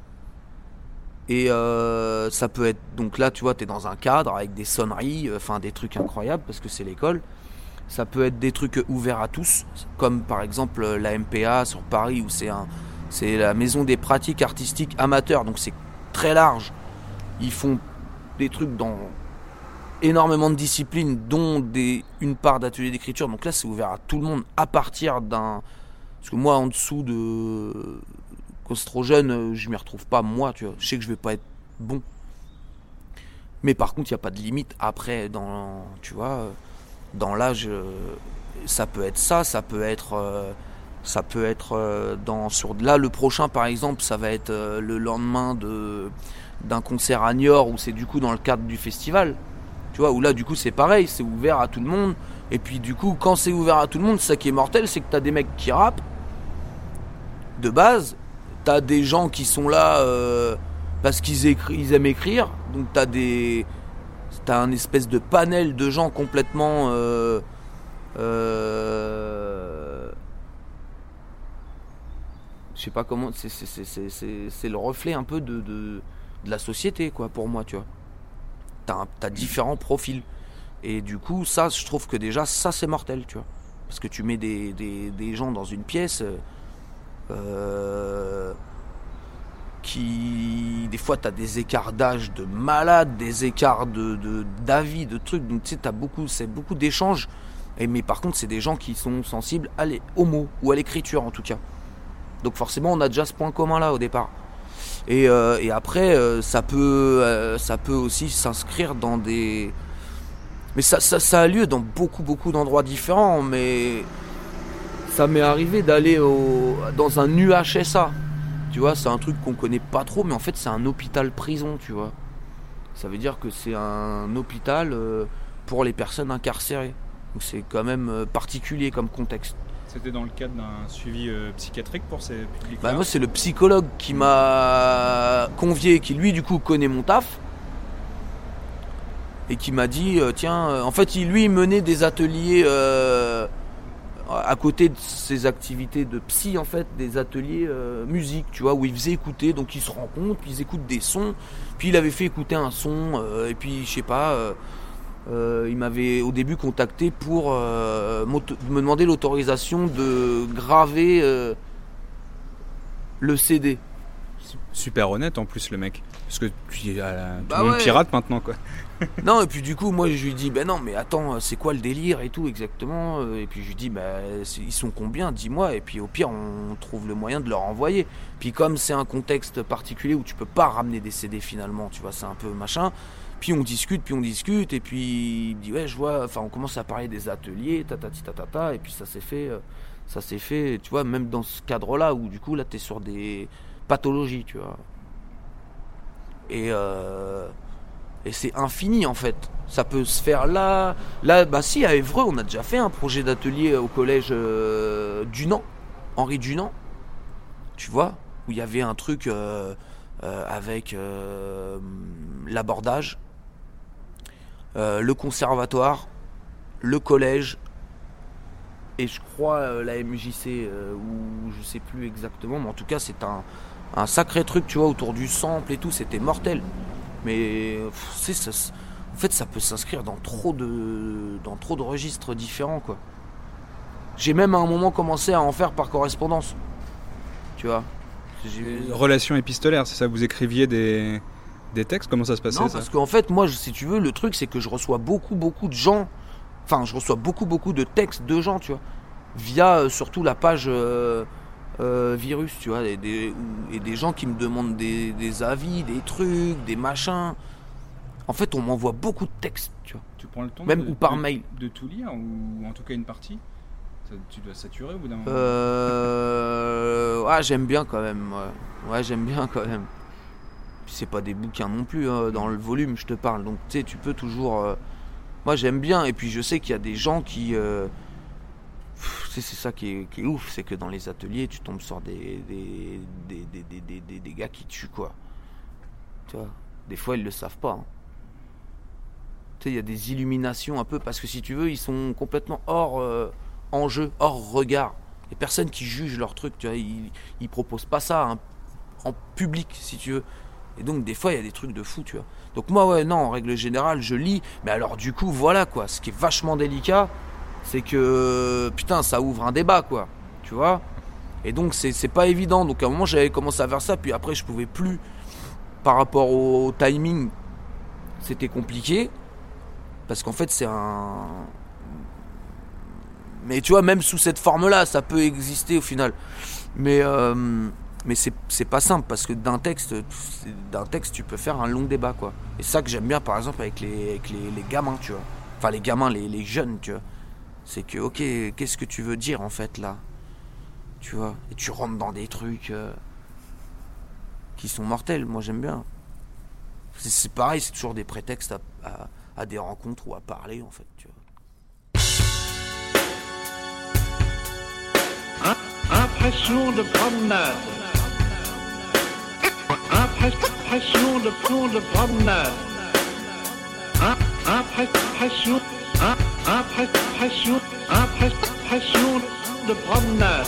Et euh, ça peut être, donc là tu vois, t'es dans un cadre avec des sonneries, enfin des trucs incroyables parce que c'est l'école. Ça peut être des trucs ouverts à tous, comme par exemple la M P A sur Paris, où c'est un c'est la maison des pratiques artistiques amateurs, donc c'est très large. Ils font des trucs dans énormément de disciplines, dont des, une part d'atelier d'écriture. Donc là, c'est ouvert à tout le monde à partir d'un... Parce que moi, en dessous de... Quand c'est trop jeune, je m'y retrouve pas, moi, tu vois. Je sais que je vais pas être bon. Mais par contre, il n'y a pas de limite. Après, dans, tu vois, dans l'âge, ça peut être ça, ça peut être... Ça peut être dans, sur là le prochain par exemple, ça va être le lendemain de, d'un concert à Niort, où c'est du coup dans le cadre du festival, tu vois, où là du coup c'est pareil, c'est ouvert à tout le monde. Et puis du coup quand c'est ouvert à tout le monde, ça qui est mortel, c'est que t'as des mecs qui rappent de base, t'as des gens qui sont là euh, parce qu'ils écri- ils aiment écrire, donc t'as des t'as un espèce de panel de gens complètement euh, euh, je sais pas comment, c'est, c'est, c'est, c'est, c'est, c'est le reflet un peu de, de, de la société, quoi, pour moi, tu vois. T'as, un, t'as différents profils. Et du coup, ça, je trouve que déjà, ça, c'est mortel, tu vois. Parce que tu mets des, des, des gens dans une pièce euh, qui... Des fois, t'as des écarts d'âge de malades, des écarts de, de, d'avis, de trucs. Donc, tu sais, t'as beaucoup, c'est beaucoup d'échanges. Et, mais par contre, c'est des gens qui sont sensibles à les, aux mots, ou à l'écriture, en tout cas. Donc forcément on a déjà ce point commun là au départ. Et, euh, et après euh, ça peut euh, ça peut aussi s'inscrire dans des... Mais ça, ça, ça a lieu dans beaucoup beaucoup d'endroits différents. Mais ça m'est arrivé d'aller au, dans un U H S A. Tu vois, c'est un truc qu'on connaît pas trop, mais en fait c'est un hôpital prison, tu vois. Ça veut dire que c'est un hôpital euh, pour les personnes incarcérées. Donc c'est quand même euh, particulier comme contexte. C'était dans le cadre d'un suivi euh, psychiatrique pour ces publics-là? Bah moi c'est le psychologue qui m'a convié, qui lui du coup connaît mon taf, et qui m'a dit euh, tiens, euh, en fait il, lui il menait des ateliers euh, à côté de ses activités de psy, en fait, des ateliers euh, musique, tu vois, où ils faisaient écouter, donc ils se rencontrent, puis ils écoutent des sons, puis il avait fait écouter un son, euh, et puis je sais pas, euh, euh, il m'avait au début contacté pour euh, me demander l'autorisation de graver euh, le C D. Super honnête en plus le mec, parce que tu es euh, bah tout le monde ouais. pirate maintenant quoi. Non, et puis du coup moi je lui dis ben non mais attends, c'est quoi le délire et tout exactement, et puis je lui dis ben ils sont combien, dis-moi, et puis au pire on trouve le moyen de leur envoyer. Puis comme c'est un contexte particulier où tu peux pas ramener des C D finalement, tu vois, c'est un peu machin, puis on discute, puis on discute, et puis il me dit ouais je vois, enfin on commence à parler des ateliers, tatati tatata, et puis ça s'est fait, ça s'est fait, tu vois, même dans ce cadre-là où du coup là t'es sur des pathologies, tu vois. Et euh... Et c'est infini en fait. Ça peut se faire là. Là, bah si, à Évreux, on a déjà fait un projet d'atelier au collège euh, Dunant, Henri Dunant. Tu vois, où il y avait un truc euh, euh, avec euh, l'abordage, euh, le conservatoire, le collège, et je crois euh, la M J C, euh, ou je sais plus exactement, mais en tout cas c'est un, un sacré truc, tu vois, autour du sample et tout, c'était mortel. Mais c'est ça, en fait ça peut s'inscrire dans trop de dans trop de registres différents quoi. J'ai même à un moment commencé à en faire par correspondance. Tu vois. J'ai... Relation épistolaire, c'est ça, vous écriviez des des textes, comment ça se passait? Non, ça parce qu'en fait moi si tu veux le truc c'est que je reçois beaucoup beaucoup de gens, enfin je reçois beaucoup beaucoup de textes de gens, tu vois, via euh, surtout la page euh, Euh, virus, tu vois, et des, et des gens qui me demandent des, des avis, des trucs, des machins. En fait, on m'envoie beaucoup de textes, tu vois. Tu prends le temps même de, ou par de, mail. De tout lire, ou en tout cas une partie. Ça, tu dois saturer au bout d'un moment. Euh... Ouais, j'aime bien quand même. Ouais, ouais j'aime bien quand même. Puis c'est pas des bouquins non plus, hein, dans le volume, je te parle. Donc, tu sais, tu peux toujours... Euh... Moi, j'aime bien. Et puis, je sais qu'il y a des gens qui... Euh... C'est, c'est ça qui est, qui est ouf, c'est que dans les ateliers, tu tombes sur des, des, des, des, des, des, des, des gars qui tuent, quoi. Tu vois, des fois, ils le savent pas. Hein. Tu sais, il y a des illuminations un peu, parce que si tu veux, ils sont complètement hors euh, enjeu, hors regard. Il y a personne qui juge leur truc, tu vois. Ils, ils proposent pas ça hein, en public, si tu veux. Et donc, des fois, il y a des trucs de fou, tu vois. Donc, moi, ouais, non, en règle générale, je lis. Mais alors, du coup, voilà, quoi. Ce qui est vachement délicat, c'est que, putain, ça ouvre un débat, quoi, tu vois. Et donc, c'est, c'est pas évident. Donc, à un moment, j'avais commencé à faire ça, puis après, je pouvais plus. Par rapport au timing, c'était compliqué. Parce qu'en fait, c'est un... Mais tu vois, même sous cette forme-là, ça peut exister au final. Mais, euh, mais c'est, c'est pas simple, parce que d'un texte, d'un texte, tu peux faire un long débat, quoi. Et ça que j'aime bien, par exemple, avec les, avec les, les gamins, tu vois. Enfin, les gamins, les, les jeunes, tu vois. C'est que, ok, qu'est-ce que tu veux dire en fait là? Tu vois? Et tu rentres dans des trucs euh, qui sont mortels, moi j'aime bien. C'est, c'est pareil, c'est toujours des prétextes à, à, à des rencontres ou à parler en fait, tu vois. Impression de promenade. Impression de plan de promenade. Impression. Impression, impression de promenade.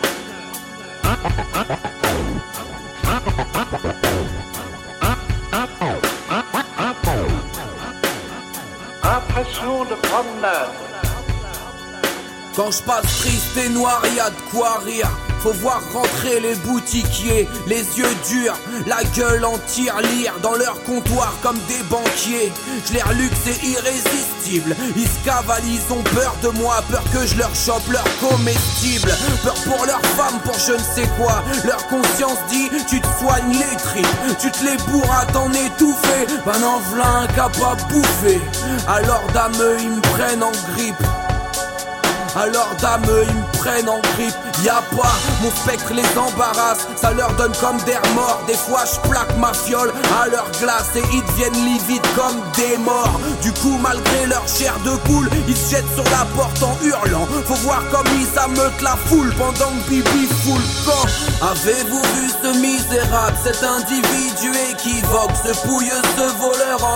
Impression de promenade. Quand je passe triste et noir, y'a de quoi rire. Faut voir rentrer les boutiquiers, les yeux durs, la gueule en tirelire, dans leur comptoir comme des banquiers. Je les reluque, c'est irrésistible. Ils se cavalent, ils ont peur de moi, peur que je leur chope leur comestible. Peur pour leurs femmes, pour je ne sais quoi. Leur conscience dit, tu te soignes les tripes, tu te les bourres à t'en étouffer. Ben en v'là un capable bouffer. Alors dame, ils me prennent en grippe. Alors dame, ils me prennent en grippe. Y'a pas, mon spectre les embarrasse. Ça leur donne comme des remords. Des fois je plaque ma fiole à leur glace et ils deviennent livides comme des morts. Du coup malgré leur chair de poule, ils se jettent sur la porte en hurlant. Faut voir comme ils ameutent la foule pendant que Bibi fout le camp. Avez-vous vu ce misérable, cet individu équivoque, ce pouilleux, ce voleur en loc qui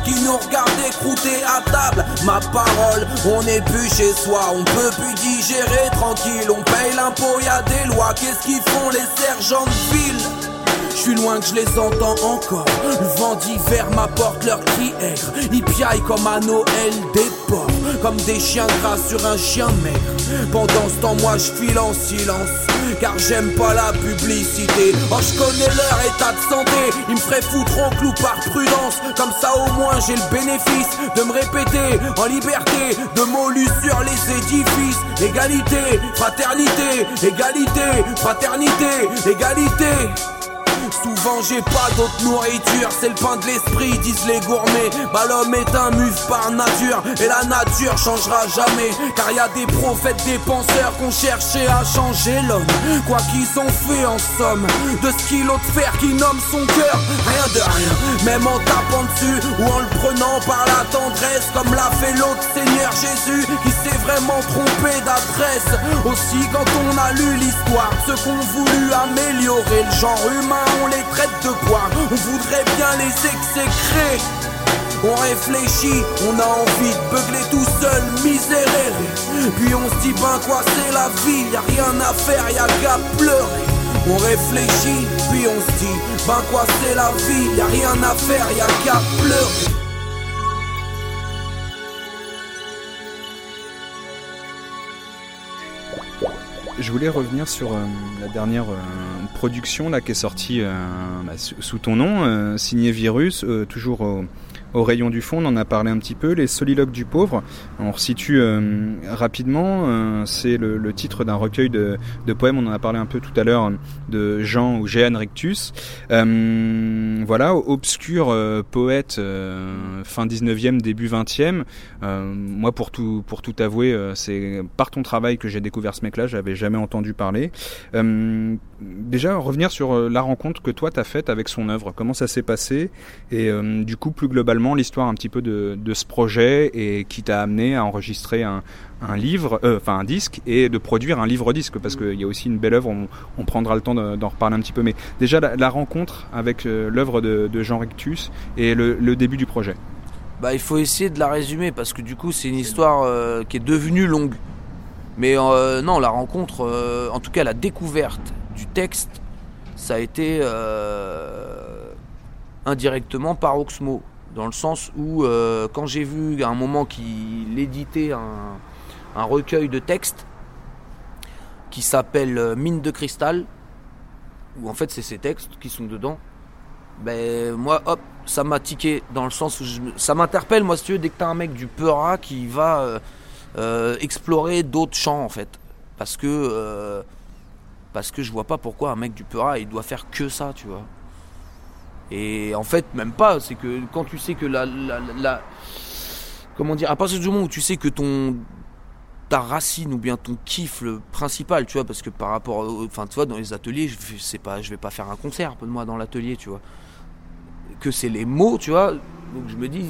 qui nous regardent croûter à table. Ma parole, on n'est plus chez soi, on peut plus digérer tranquille. On paye l'impôt, y'a des lois, qu'est-ce qu'ils font les sergents de ville? Je suis loin que je les entends encore. Le vent d'hiver m'apporte leurs cris aigres. Ils piaillent comme à Noël des porcs, comme des chiens gras sur un chien maigre. Pendant ce temps moi je file en silence, car j'aime pas la publicité. Oh je connais leur état de santé, ils me feraient foutre en clou par prudence. Comme ça au moins j'ai le bénéfice de me répéter en liberté, de mots lus sur les édifices. Égalité, fraternité, égalité, fraternité, égalité. Souvent j'ai pas d'autre nourriture, c'est le pain de l'esprit, disent les gourmets. Bah l'homme est un muffe par nature, et la nature changera jamais. Car y a des prophètes, des penseurs qui ont cherché à changer l'homme. Quoi qu'ils ont fait en somme, de ce kilo de fer qui nomme son cœur. Rien de rien, même en tapant dessus ou en le prenant par la tendresse, comme l'a fait l'autre Seigneur Jésus, qui s'est vraiment trompé d'adresse. Aussi quand on a lu l'histoire, ceux qui ont voulu améliorer le genre humain, on les traite de poire, on voudrait bien les exécrer. On réfléchit, on a envie de beugler tout seul, miséréré. Puis on se dit ben quoi c'est la vie, y'a rien à faire, y'a qu'à pleurer. On réfléchit, puis on se dit ben quoi c'est la vie, y'a rien à faire, y'a qu'à pleurer. Je voulais revenir sur euh, la dernière euh, production là qui est sortie euh, bah, sous, sous ton nom, euh, signé Virus, euh, toujours au, au rayon du fond. On en a parlé un petit peu. Les Soliloques du pauvre. On resitue euh, rapidement. Euh, c'est le, le titre d'un recueil de, de poèmes. On en a parlé un peu tout à l'heure de Jean ou Jehan Rictus. Euh, voilà, obscur euh, poète euh, fin dix-neuvième, début vingtième. Euh, moi, pour tout pour tout avouer, euh, c'est par ton travail que j'ai découvert ce mec-là. J'avais jamais entendu parler. Euh, déjà, revenir sur euh, la rencontre que toi t'as faite avec son œuvre. Comment ça s'est passé? Et euh, du coup, plus globalement, l'histoire un petit peu de, de ce projet et qui t'a amené à enregistrer un, un livre, euh, enfin un disque, et de produire un livre-disque, parce qu'il y a aussi une belle œuvre. On, on prendra le temps de, d'en reparler un petit peu. Mais déjà, la, la rencontre avec euh, l'œuvre de, de Jean Rictus et le, le début du projet. Bah, il faut essayer de la résumer parce que du coup, c'est une histoire euh, qui est devenue longue. Mais euh, non, la rencontre, euh, en tout cas la découverte du texte, ça a été euh, indirectement par Oxmo, dans le sens où euh, quand j'ai vu à un moment qu'il éditait un, un recueil de textes qui s'appelle Mine de cristal, où en fait c'est ces textes qui sont dedans, ben moi hop, ça m'a tiqué, dans le sens où je, ça m'interpelle, moi si tu veux, dès que t'as un mec du Peura qui va... Euh, Euh, explorer d'autres champs en fait, parce que euh, parce que je vois pas pourquoi un mec du Peura il doit faire que ça, tu vois. Et en fait même pas, c'est que quand tu sais que la, la, la, la comment dire, à partir du moment où tu sais que ton ta racine ou bien ton kiff le principal, tu vois, parce que par rapport au, enfin tu vois, dans les ateliers je sais pas, je vais pas faire un concert de moi dans l'atelier, tu vois, que c'est les mots, tu vois. Donc je me dis,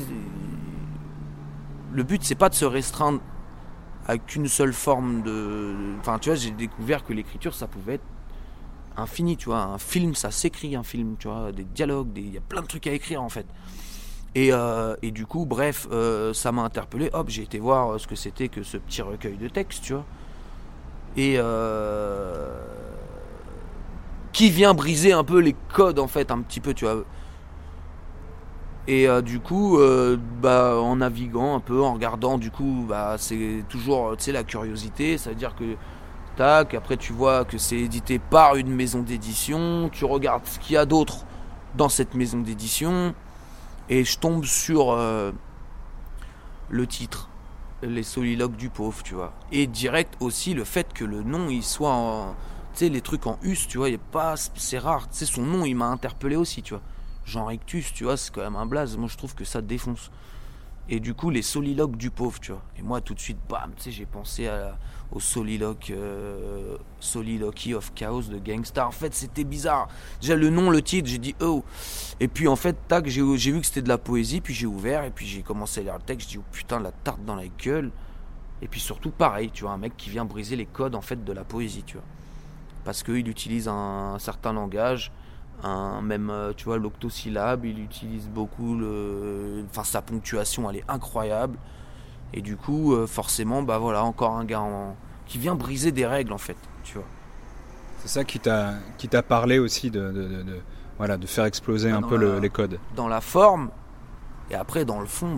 le but c'est pas de se restreindre avec une seule forme de... Enfin, tu vois, j'ai découvert que l'écriture, ça pouvait être infini, tu vois. Un film, ça s'écrit, un film, tu vois. Des dialogues, des... il y a plein de trucs à écrire, en fait. Et, euh, et du coup, bref, euh, ça m'a interpellé. Hop, j'ai été voir ce que c'était que ce petit recueil de textes, tu vois. Et... Euh... qui vient briser un peu les codes, en fait, un petit peu, tu vois. Et euh, du coup, euh, bah, en naviguant un peu, en regardant, du coup, bah, c'est toujours, tu sais, la curiosité. Ça veut dire que, tac, après tu vois que c'est édité par une maison d'édition. Tu regardes ce qu'il y a d'autre dans cette maison d'édition. Et je tombe sur euh, le titre, Les Soliloques du pauvre, tu vois. Et direct aussi le fait que le nom, il soit en... Tu sais, les trucs en us, tu vois, il y a pas, c'est rare. Tu sais, son nom, il m'a interpellé aussi, tu vois. Jean Rictus, tu vois, c'est quand même un blaze. Moi, je trouve que ça défonce. Et du coup, les soliloques du pauvre, tu vois. Et moi, tout de suite, bam, tu sais, j'ai pensé à, au soliloque, euh, Soliloquy of Chaos de Gangstar. En fait, c'était bizarre. Déjà, le nom, le titre, j'ai dit, oh. Et puis, en fait, tac, j'ai, j'ai vu que c'était de la poésie. Puis, j'ai ouvert. Et puis, j'ai commencé à lire le texte. J'ai dit, oh putain, la tarte dans la gueule. Et puis, surtout, pareil, tu vois, un mec qui vient briser les codes, en fait, de la poésie, tu vois. Parce qu'il utilise un, un certain langage. un même euh, tu vois l'octosyllabe, il utilise beaucoup le enfin sa ponctuation elle est incroyable et du coup euh, forcément bah voilà encore un gars en... qui vient briser des règles en fait, tu vois. C'est ça qui t'a qui t'a parlé aussi de, de, de, de voilà de faire exploser bah, un peu la, le, les codes. Dans la forme et après dans le fond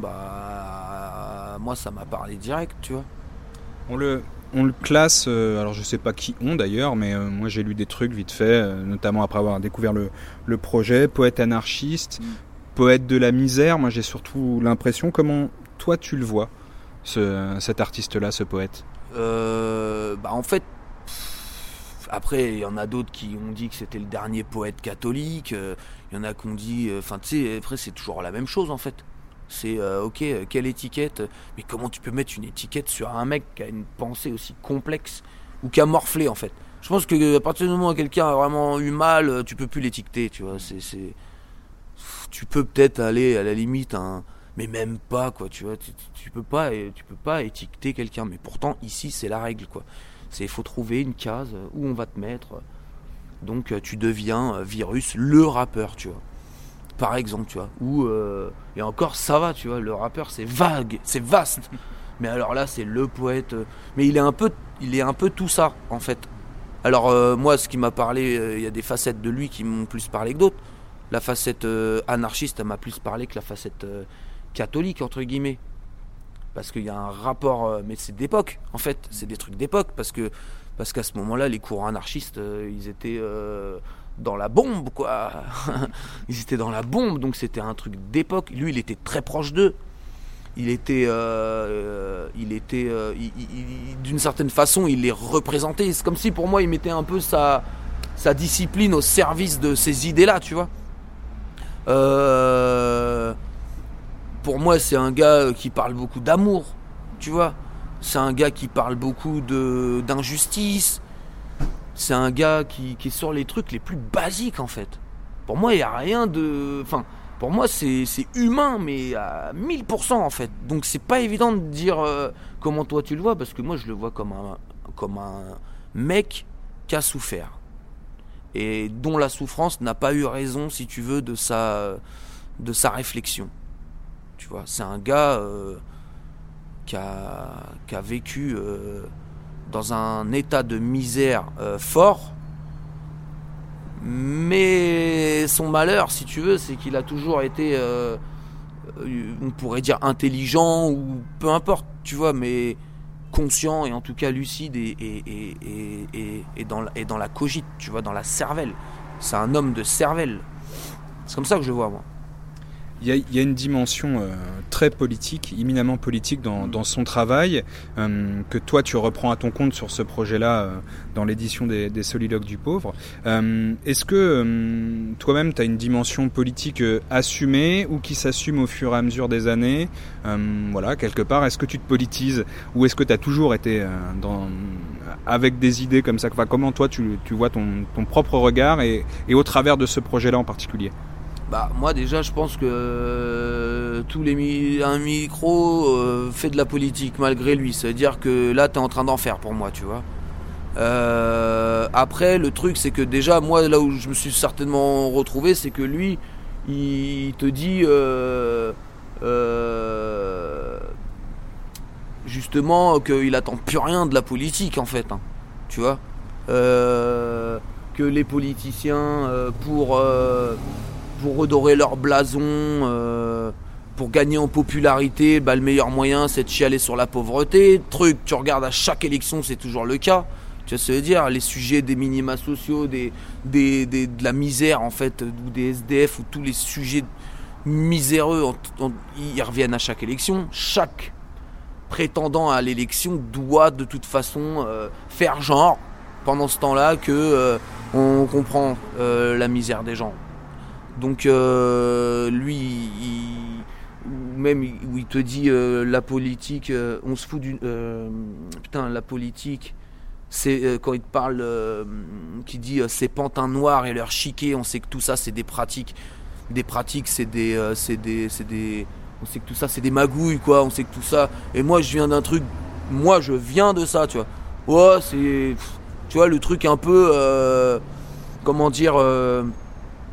bah moi ça m'a parlé direct, tu vois. On le On le classe, euh, alors je sais pas qui ont d'ailleurs, mais euh, moi j'ai lu des trucs vite fait, euh, notamment après avoir découvert le, le projet, poète anarchiste, mm. poète de la misère. Moi j'ai surtout l'impression, comment toi tu le vois, ce, cet artiste-là, ce poète euh, bah en fait, pff, après il y en a d'autres qui ont dit que c'était le dernier poète catholique, il euh, y en a qui ont dit, enfin euh, tu sais, après c'est toujours la même chose en fait. C'est euh, ok, euh, quelle étiquette, mais comment tu peux mettre une étiquette sur un mec qui a une pensée aussi complexe ou qui a morflé en fait. Je pense que à partir du moment où quelqu'un a vraiment eu mal, tu peux plus l'étiqueter, tu vois. C'est, c'est... Tu peux peut-être aller à la limite, un... mais même pas quoi, tu vois. Tu, tu peux pas, tu peux pas étiqueter quelqu'un. Mais pourtant ici c'est la règle quoi. C'est, il faut trouver une case où on va te mettre. Donc tu deviens Virus, le rappeur, tu vois. Par exemple, tu vois, ou euh, et encore ça va, tu vois, le rappeur c'est vague, c'est vaste, mais alors là c'est le poète, euh, mais il est un peu, il est un peu tout ça en fait. Alors euh, moi, ce qui m'a parlé, il euh, y a des facettes de lui qui m'ont plus parlé que d'autres. La facette euh, anarchiste, elle m'a plus parlé que la facette euh, catholique entre guillemets, parce qu'il y a un rapport, euh, mais c'est d'époque en fait, c'est des trucs d'époque, parce que parce qu'à ce moment-là, les courants anarchistes, euh, ils étaient euh, dans la bombe quoi. Ils étaient dans la bombe, donc c'était un truc d'époque. Lui il était très proche d'eux, il était euh, il était euh, il, il, d'une certaine façon il les représentait. C'est comme si pour moi il mettait un peu sa, sa discipline au service de ces idées là, tu vois. Euh, pour moi c'est un gars qui parle beaucoup d'amour, tu vois. C'est un gars qui parle beaucoup de, d'injustice. C'est un gars qui, qui est sur les trucs les plus basiques en fait. Pour moi il n'y a rien de... Enfin, pour moi c'est, c'est humain mais à mille pour cent en fait. Donc c'est pas évident de dire euh, comment toi tu le vois, parce que moi je le vois comme un, comme un mec qui a souffert. Et dont la souffrance n'a pas eu raison, si tu veux, de sa, de sa réflexion. Tu vois, c'est un gars euh, qui, a, qui a vécu... Euh, dans un état de misère euh, fort, mais son malheur, si tu veux, c'est qu'il a toujours été, euh, on pourrait dire intelligent ou peu importe, tu vois, mais conscient et en tout cas lucide et, et, et, et, et, et, dans, et dans la cogite, tu vois, dans la cervelle. C'est un homme de cervelle. C'est comme ça que je le vois, moi. Il y a, il y a une dimension euh, très politique, éminemment politique dans, dans son travail, euh, que toi tu reprends à ton compte sur ce projet-là euh, dans l'édition des, des Soliloques du Pauvre. Euh, est-ce que euh, toi-même tu as une dimension politique euh, assumée ou qui s'assume au fur et à mesure des années, euh, voilà, quelque part, est-ce que tu te politises ou est-ce que tu as toujours été euh, dans, avec des idées comme ça? Enfin, comment toi tu, tu vois ton, ton propre regard et, et au travers de ce projet-là en particulier? Bah moi déjà je pense que euh, tous les mi- un micro euh, fait de la politique malgré lui. Ça veut dire que là t'es en train d'en faire pour moi, tu vois. Euh, après le truc c'est que déjà moi là où je me suis certainement retrouvé, c'est que lui il te dit euh, euh, justement qu'il attend plus rien de la politique en fait, hein, tu vois. Euh, que les politiciens euh, pour euh, pour redorer leur blason, euh, pour gagner en popularité, bah, le meilleur moyen c'est de chialer sur la pauvreté. Truc, tu regardes à chaque élection, c'est toujours le cas. Tu vois ce que je veux dire, les sujets des minima sociaux, des, des, des, de la misère en fait, ou des S D F, ou tous les sujets miséreux, en, en, ils reviennent à chaque élection. Chaque prétendant à l'élection doit de toute façon euh, faire genre, pendant ce temps-là, que euh, on comprend euh, la misère des gens. Donc euh, lui, il, même où il te dit euh, la politique, euh, on se fout d'une... Euh, putain, la politique, c'est euh, quand il te parle, euh, qui dit euh, ces pantins noirs et leur chiquet, on sait que tout ça c'est des pratiques. Des pratiques, c'est des, euh, c'est des, c'est des... On sait que tout ça c'est des magouilles, quoi, on sait que tout ça... Et moi je viens d'un truc... Moi je viens de ça, tu vois. Ouais, c'est... Tu vois, le truc un peu... Euh, comment dire... Euh,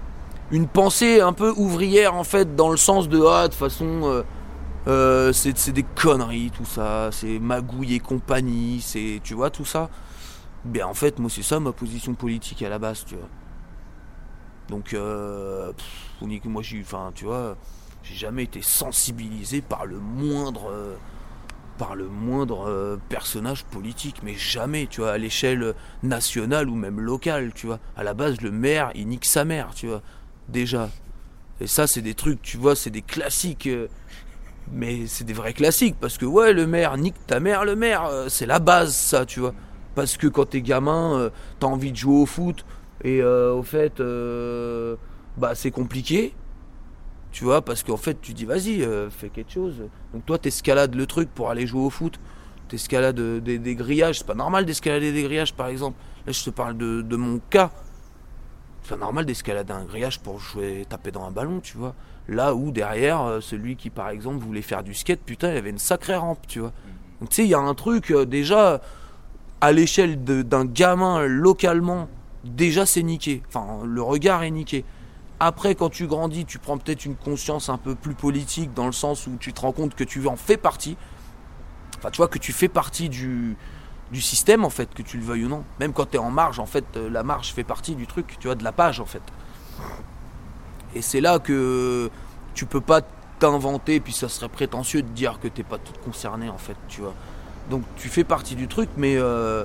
une pensée un peu ouvrière en fait, dans le sens de ah de toute façon euh, euh, c'est, c'est des conneries tout ça, c'est magouille et compagnie, c'est tu vois tout ça. Ben en fait moi c'est ça ma position politique à la base, tu vois. Donc euh, pff, moi j'ai enfin tu vois, j'ai jamais été sensibilisé par le moindre euh, par le moindre euh, personnage politique, mais jamais, tu vois, à l'échelle nationale ou même locale, tu vois. À la base, le maire, il nique sa mère, tu vois, déjà. Et ça, c'est des trucs, tu vois, c'est des classiques, euh, mais c'est des vrais classiques, parce que, ouais, le maire, nique ta mère, le maire, euh, c'est la base, ça, tu vois. Parce que quand t'es gamin, euh, t'as envie de jouer au foot, et euh, au fait, euh, bah, c'est compliqué. Tu vois, parce qu'en fait, tu dis, vas-y, euh, fais quelque chose. Donc toi, t'escalades le truc pour aller jouer au foot. T'escalades euh, des, des grillages. C'est pas normal d'escalader des grillages, par exemple. Là, je te parle de, de mon cas. C'est pas normal d'escalader un grillage pour jouer, taper dans un ballon, tu vois. Là où, derrière, euh, celui qui, par exemple, voulait faire du skate, putain, il avait une sacrée rampe, tu vois. Donc tu sais, il y a un truc, euh, déjà, à l'échelle de, d'un gamin, localement, déjà, c'est niqué. Enfin, le regard est niqué. Après, quand tu grandis, tu prends peut-être une conscience un peu plus politique, dans le sens où tu te rends compte que tu en fais partie. Enfin, tu vois, que tu fais partie du, du système, en fait, que tu le veuilles ou non. Même quand tu es en marge, en fait, la marge fait partie du truc, tu vois, de la page, en fait. Et c'est là que tu peux pas t'inventer, puis ça serait prétentieux de dire que t'es pas tout concerné, en fait, tu vois. Donc, tu fais partie du truc, mais... Euh,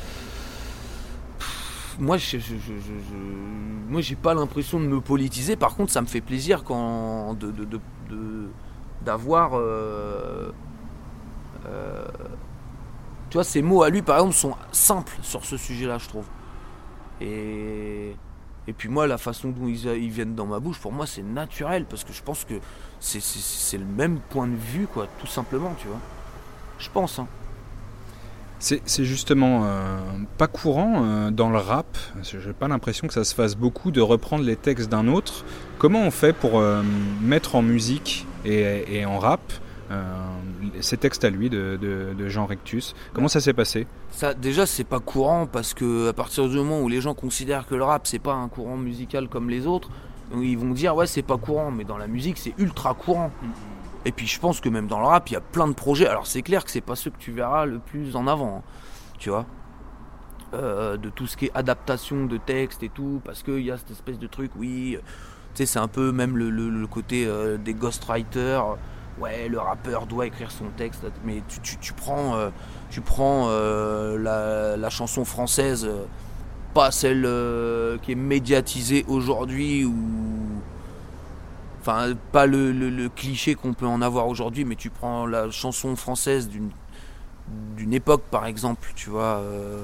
Moi, je, je, je, je, moi, j'ai pas l'impression de me politiser. Par contre, ça me fait plaisir quand de, de, de, de d'avoir, euh, euh, tu vois, ces mots à lui, par exemple, sont simples sur ce sujet-là, je trouve. Et et puis moi, la façon dont ils, ils viennent dans ma bouche, pour moi, c'est naturel parce que je pense que c'est c'est, c'est le même point de vue, quoi, tout simplement, tu vois. Je pense, hein. C'est, c'est justement euh, pas courant euh, dans le rap, j'ai pas l'impression que ça se fasse beaucoup de reprendre les textes d'un autre. Comment on fait pour euh, mettre en musique et, et en rap euh, ces textes à lui de, de, de Jean Rectus? Comment ça s'est passé? Ça, déjà, c'est pas courant parce que à partir du moment où les gens considèrent que le rap c'est pas un courant musical comme les autres, ils vont dire ouais c'est pas courant, mais dans la musique c'est ultra courant. Et puis je pense que même dans le rap, il y a plein de projets. Alors c'est clair que c'est pas ceux que tu verras le plus en avant, hein, tu vois, euh, de tout ce qui est adaptation de texte et tout, parce qu'il y a cette espèce de truc, oui, tu sais, c'est un peu même le, le, le côté euh, des ghostwriters. Ouais, le rappeur doit écrire son texte, mais tu, tu, tu prends, euh, tu prends euh, la, la chanson française, euh, pas celle euh, qui est médiatisée aujourd'hui ou... Enfin, pas le, le, le cliché qu'on peut en avoir aujourd'hui, mais tu prends la chanson française d'une, d'une époque, par exemple, tu vois. Euh...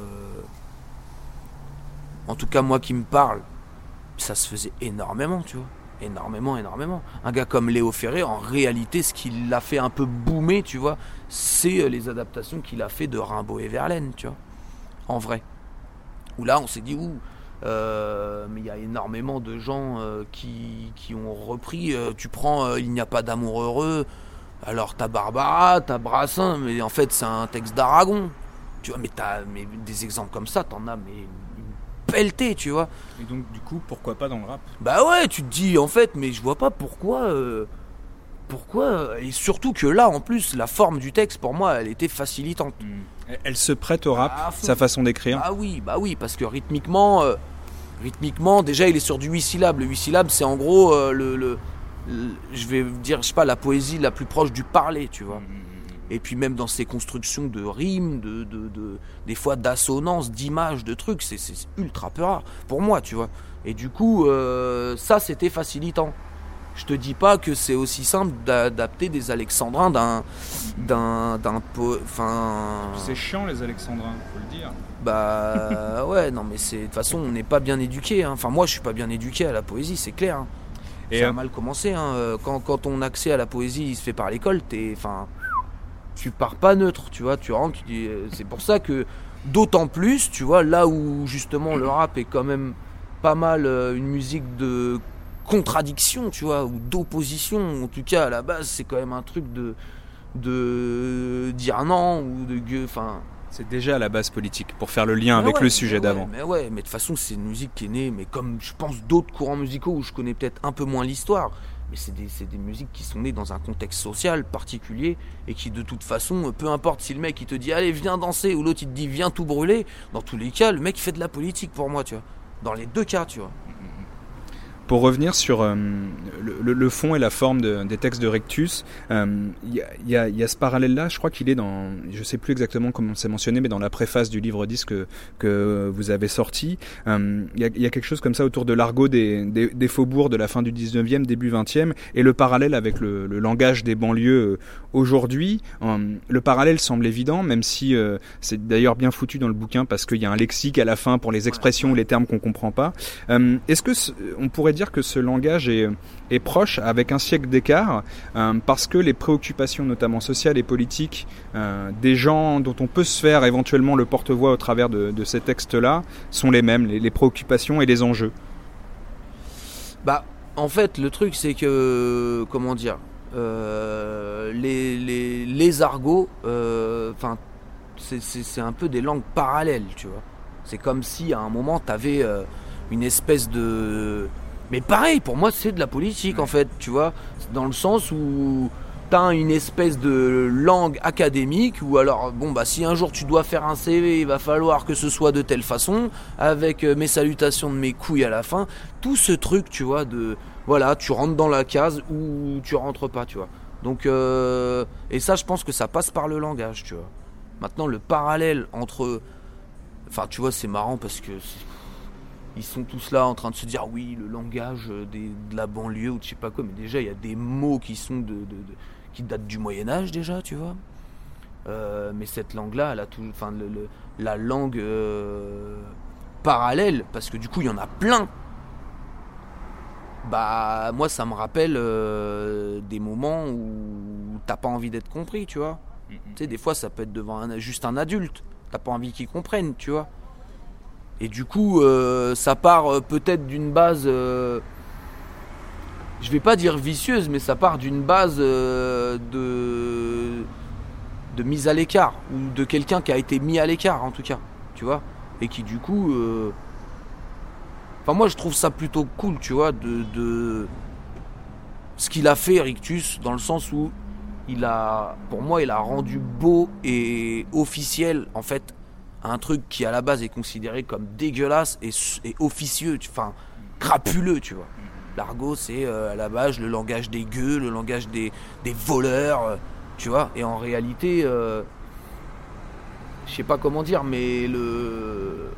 En tout cas, moi qui me parle, ça se faisait énormément, tu vois. Énormément, énormément. Un gars comme Léo Ferré, en réalité, ce qui l'a fait un peu boomer, tu vois, c'est les adaptations qu'il a fait de Rimbaud et Verlaine, tu vois. En vrai. Où là, on s'est dit, ouh. Euh, mais il y a énormément de gens euh, qui, qui ont repris. Euh, tu prends euh, Il n'y a pas d'amour heureux. Alors t'as Barbara, t'as Brassin, mais en fait c'est un texte d'Aragon. Tu vois, mais t'as mais des exemples comme ça, t'en as mais une pelletée, tu vois. Et donc du coup, pourquoi pas dans le rap? Bah ouais, tu te dis en fait, mais je vois pas pourquoi. Euh, pourquoi Et surtout que là, en plus, la forme du texte pour moi, elle était facilitante. Mmh. Elle se prête au rap, ah, sa façon d'écrire. Ah oui, bah oui, parce que rythmiquement. Euh, Rythmiquement, déjà, il est sur du huit syllabes. Le huit syllabes, c'est en gros euh, le, le, le, je vais dire, je sais pas, la poésie la plus proche du parler, tu vois. Et puis même dans ses constructions de rimes, de, de, de, des fois d'assonances, d'images, de trucs, c'est, c'est ultra peu rare pour moi, tu vois. Et du coup, euh, ça, c'était facilitant. Je te dis pas que c'est aussi simple d'adapter des alexandrins d'un, d'un, d'un po... enfin. C'est chiant les alexandrins, faut le dire. Bah ouais, non mais c'est de toute façon on n'est pas bien éduqué. Hein. Enfin moi je suis pas bien éduqué à la poésie, c'est clair. Hein. Et ça euh... a mal commencé. Hein. Quand, quand ton accès à la poésie il se fait par l'école, t'es, enfin, tu pars pas neutre, tu vois. Tu rentres, tu dis. C'est pour ça que d'autant plus, tu vois, là où justement le rap est quand même pas mal une musique de contradiction, tu vois, ou d'opposition. En tout cas à la base c'est quand même un truc de de dire non ou de gueux, enfin. C'est déjà à la base politique, pour faire le lien mais avec ouais, le sujet mais d'avant. Ouais, mais ouais, mais de toute façon, c'est une musique qui est née, mais comme je pense d'autres courants musicaux où je connais peut-être un peu moins l'histoire, mais c'est des, c'est des musiques qui sont nées dans un contexte social particulier et qui, de toute façon, peu importe si le mec il te dit allez, viens danser ou l'autre il te dit viens tout brûler, dans tous les cas, le mec il fait de la politique pour moi, tu vois. Dans les deux cas, tu vois. Pour revenir sur euh, le, le, le fond et la forme de, des textes de Rectus, il euh, y, y, a, y a ce parallèle-là, je crois qu'il est dans, je ne sais plus exactement comment c'est mentionné, mais dans la préface du livre disque que, que vous avez sorti, il euh, y, y a quelque chose comme ça autour de l'argot des, des, des faubourgs de la fin du dix-neuvième, début vingtième, et le parallèle avec le, le langage des banlieues aujourd'hui. Euh, le parallèle semble évident, même si euh, c'est d'ailleurs bien foutu dans le bouquin parce qu'il y a un lexique à la fin pour les expressions ou les termes qu'on ne comprend pas. Euh, est-ce que c- on pourrait dire que ce langage est, est proche avec un siècle d'écart euh, parce que les préoccupations notamment sociales et politiques euh, des gens dont on peut se faire éventuellement le porte-voix au travers de, de ces textes-là sont les mêmes, les, les préoccupations et les enjeux? Bah, en fait, le truc c'est que, comment dire, euh, les, les, les argots, enfin, euh, c'est, c'est, c'est un peu des langues parallèles, tu vois. C'est comme si à un moment t'avais euh, une espèce de... Mais pareil, pour moi, c'est de la politique, en fait, tu vois, dans le sens où t'as une espèce de langue académique, ou alors, bon, bah, si un jour tu dois faire un C V, il va falloir que ce soit de telle façon, avec mes salutations de mes couilles à la fin, tout ce truc, tu vois, de, voilà, tu rentres dans la case ou tu rentres pas, tu vois. Donc, euh, et ça, je pense que ça passe par le langage, tu vois. Maintenant, le parallèle entre, enfin, tu vois, c'est marrant parce que... C'est... Ils sont tous là en train de se dire oui, le langage des, de la banlieue ou de je sais pas quoi, mais déjà il y a des mots qui sont de, de, de qui datent du Moyen-Âge déjà, tu vois. Euh, mais cette langue-là, elle a tout, enfin le, le, la langue euh, parallèle, parce que du coup il y en a plein. Bah moi ça me rappelle euh, des moments où t'as pas envie d'être compris, tu vois. Mm-hmm. Tu sais, des fois ça peut être devant un, juste un adulte, t'as pas envie qu'il comprenne, tu vois. Et du coup, euh, ça part euh, peut-être d'une base, euh, je vais pas dire vicieuse, mais ça part d'une base euh, de, de mise à l'écart, ou de quelqu'un qui a été mis à l'écart en tout cas, tu vois, et qui du coup, euh... enfin moi je trouve ça plutôt cool, tu vois, de, de ce qu'il a fait Rictus, dans le sens où il a, pour moi, il a rendu beau et officiel en fait un truc qui à la base est considéré comme dégueulasse et, et officieux, enfin crapuleux, tu vois. L'argot c'est euh, à la base le langage des gueux, le langage des, des voleurs, euh, tu vois. Et en réalité, euh, je sais pas comment dire, mais le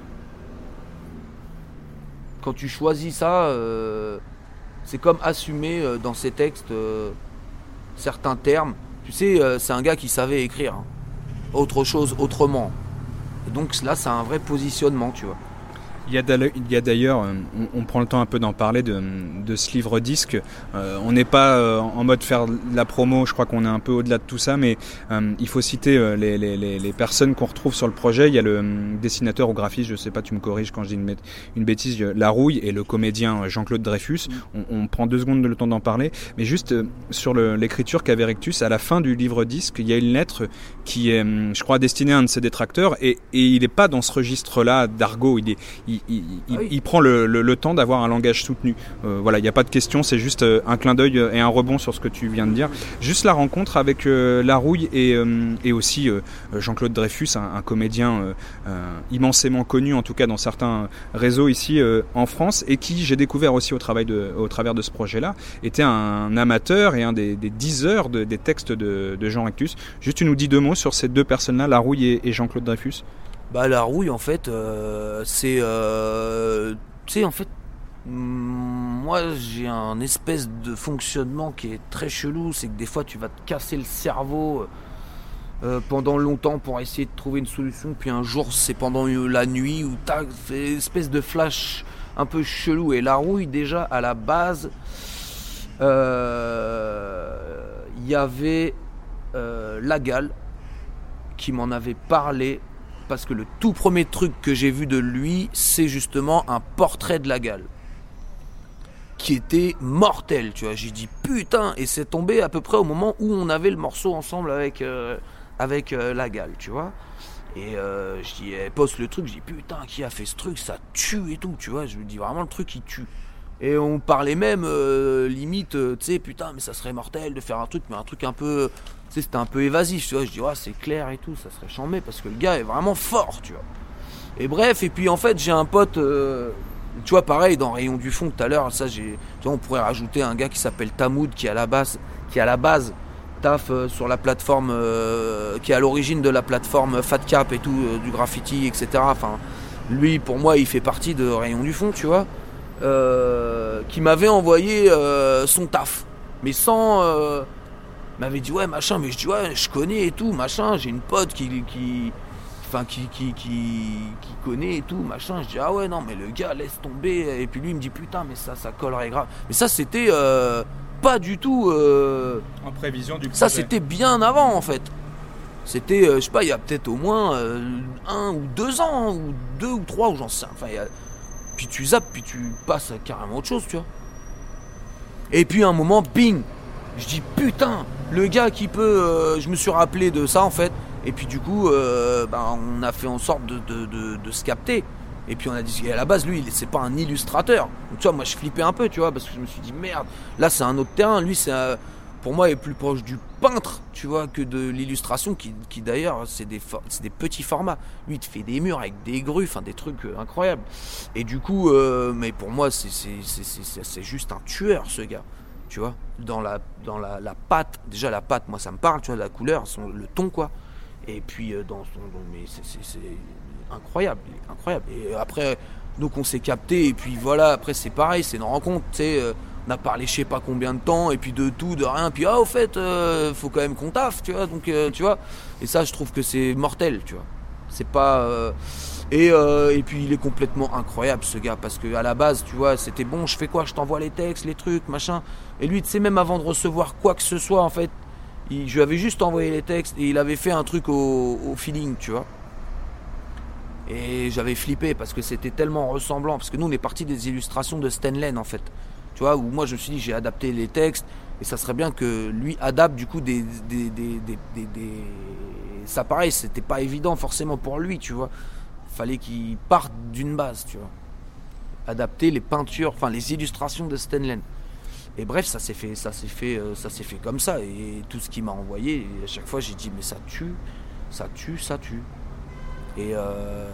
quand tu choisis ça, euh, c'est comme assumer euh, dans ses textes euh, certains termes. Tu sais, euh, c'est un gars qui savait écrire hein. Autre chose autrement. Et donc là, c'est un vrai positionnement, tu vois. Il y a d'ailleurs, on, on prend le temps un peu d'en parler de, de ce livre disque. Euh, on n'est pas euh, en mode faire de la promo, je crois qu'on est un peu au-delà de tout ça, mais euh, il faut citer euh, les, les, les personnes qu'on retrouve sur le projet. Il y a le euh, dessinateur ou graphiste, je sais pas, tu me corriges quand je dis une, une bêtise, Larouille, et le comédien Jean-Claude Dreyfus. On, on prend deux secondes le temps d'en parler, mais juste euh, sur le, l'écriture qu'avait Rectus, à la fin du livre disque, il y a une lettre qui est, je crois, destinée à un de ses détracteurs, et, et il n'est pas dans ce registre-là d'argot. Il est Il, il, il, oui. il prend le, le, le temps d'avoir un langage soutenu. Euh, voilà, il n'y a pas de question, c'est juste euh, un clin d'œil et un rebond sur ce que tu viens de dire. Juste la rencontre avec euh, Larouille et, euh, et aussi euh, Jean-Claude Dreyfus, un, un comédien euh, euh, immensément connu, en tout cas dans certains réseaux ici euh, en France, et qui, j'ai découvert aussi au, travail de, au travers de ce projet-là, était un amateur et un des, des diseurs de, des textes de, de Jean Rectus. Juste, tu nous dis deux mots sur ces deux personnes-là, Larouille et, et Jean-Claude Dreyfus. Bah Larouille en fait euh, c'est euh, tu sais en fait moi j'ai un espèce de fonctionnement qui est très chelou, c'est que des fois tu vas te casser le cerveau euh, pendant longtemps pour essayer de trouver une solution, puis un jour c'est pendant la nuit où t'as fait une espèce de flash un peu chelou. Et Larouille déjà à la base il euh, y avait euh, Lagal qui m'en avait parlé. Parce que le tout premier truc que j'ai vu de lui, c'est justement un portrait de Lagal. Qui était mortel, tu vois. J'ai dit putain, et c'est tombé à peu près au moment où on avait le morceau ensemble avec, euh, avec euh, Lagal, tu vois. Et euh, je dis, elle poste le truc, je dis putain, qui a fait ce truc, ça tue et tout, tu vois, je lui dis vraiment le truc il tue. Et on parlait même euh, limite, euh, tu sais, putain, mais ça serait mortel de faire un truc, mais un truc un peu, tu sais, c'était un peu évasif, tu vois, je dis, ouais, c'est clair et tout, ça serait chambé parce que le gars est vraiment fort, tu vois. Et bref, et puis en fait, j'ai un pote, euh, tu vois, pareil, dans Rayon du Fond tout à l'heure, ça, j'ai, tu vois, on pourrait rajouter un gars qui s'appelle Tamoud, qui à la base, qui à la base, taf euh, sur la plateforme, euh, qui est à l'origine de la plateforme Fat Cap et tout, euh, du graffiti, et cetera. Enfin, lui, pour moi, il fait partie de Rayon du Fond, tu vois, euh, qui m'avait envoyé euh, son taf, mais sans, euh, m'avait dit ouais machin, mais je dis ouais, je connais et tout, machin, j'ai une pote qui, qui, enfin qui, qui, qui, qui connaît et tout, machin. Je dis ah ouais non, mais le gars laisse tomber, et puis lui il me dit putain, mais ça, ça collerait grave. Mais ça c'était euh, pas du tout euh, en prévision du projet. Ça c'était bien avant en fait. C'était, euh, je sais pas, il y a peut-être au moins euh, un ou deux ans, ou deux ou trois, ou j'en sais. Enfin, y a... puis tu zappes, puis tu passes à carrément autre chose, tu vois. Et puis à un moment, bing, je dis putain, le gars qui peut, euh, je me suis rappelé de ça en fait. Et puis du coup, euh, ben, on a fait en sorte de, de, de, de se capter. Et puis on a dit, à la base, lui, c'est pas un illustrateur. Donc tu vois, moi je flippais un peu, tu vois, parce que je me suis dit merde, là c'est un autre terrain. Lui, c'est un... pour moi, est plus proche du peintre, tu vois, que de l'illustration, qui, qui d'ailleurs, c'est des, for- c'est des petits formats. Lui, il te fait des murs avec des grues, enfin des trucs euh, incroyables. Et du coup, euh, mais pour moi, c'est, c'est, c'est, c'est, c'est juste un tueur, ce gars, tu vois. Dans la, dans la, la pâte, déjà la pâte, moi ça me parle, tu vois, la couleur, son, le ton, quoi. Et puis euh, dans son, dans, mais c'est, c'est, c'est incroyable, incroyable. Et après, donc on s'est capté, et puis voilà, après c'est pareil, c'est une rencontre, tu sais. Euh, on a parlé je sais pas combien de temps, et puis de tout, de rien, puis ah au fait euh, faut quand même qu'on taffe, tu vois, donc euh, tu vois, et ça je trouve que c'est mortel, tu vois, c'est pas euh... et, euh, et puis il est complètement incroyable ce gars, parce que à la base tu vois c'était bon, je fais quoi, je t'envoie les textes, les trucs, machin, et lui tu sais, même avant de recevoir quoi que ce soit en fait, il, je lui avais juste envoyé les textes, et il avait fait un truc au, au feeling, tu vois. Et j'avais flippé parce que c'était tellement ressemblant, parce que nous on est parti des illustrations de Stan Lane en fait. Tu vois, où moi je me suis dit j'ai adapté les textes, et ça serait bien que lui adapte du coup des, des, des, des, des, des... ça pareil, c'était pas évident forcément pour lui, tu vois. Fallait qu'il parte d'une base, tu vois. Adapter les peintures, enfin les illustrations de Stan Lane. Et bref, ça s'est fait, ça s'est fait, ça s'est fait comme ça, et tout ce qu'il m'a envoyé, et à chaque fois j'ai dit mais ça tue, ça tue, ça tue. Et euh...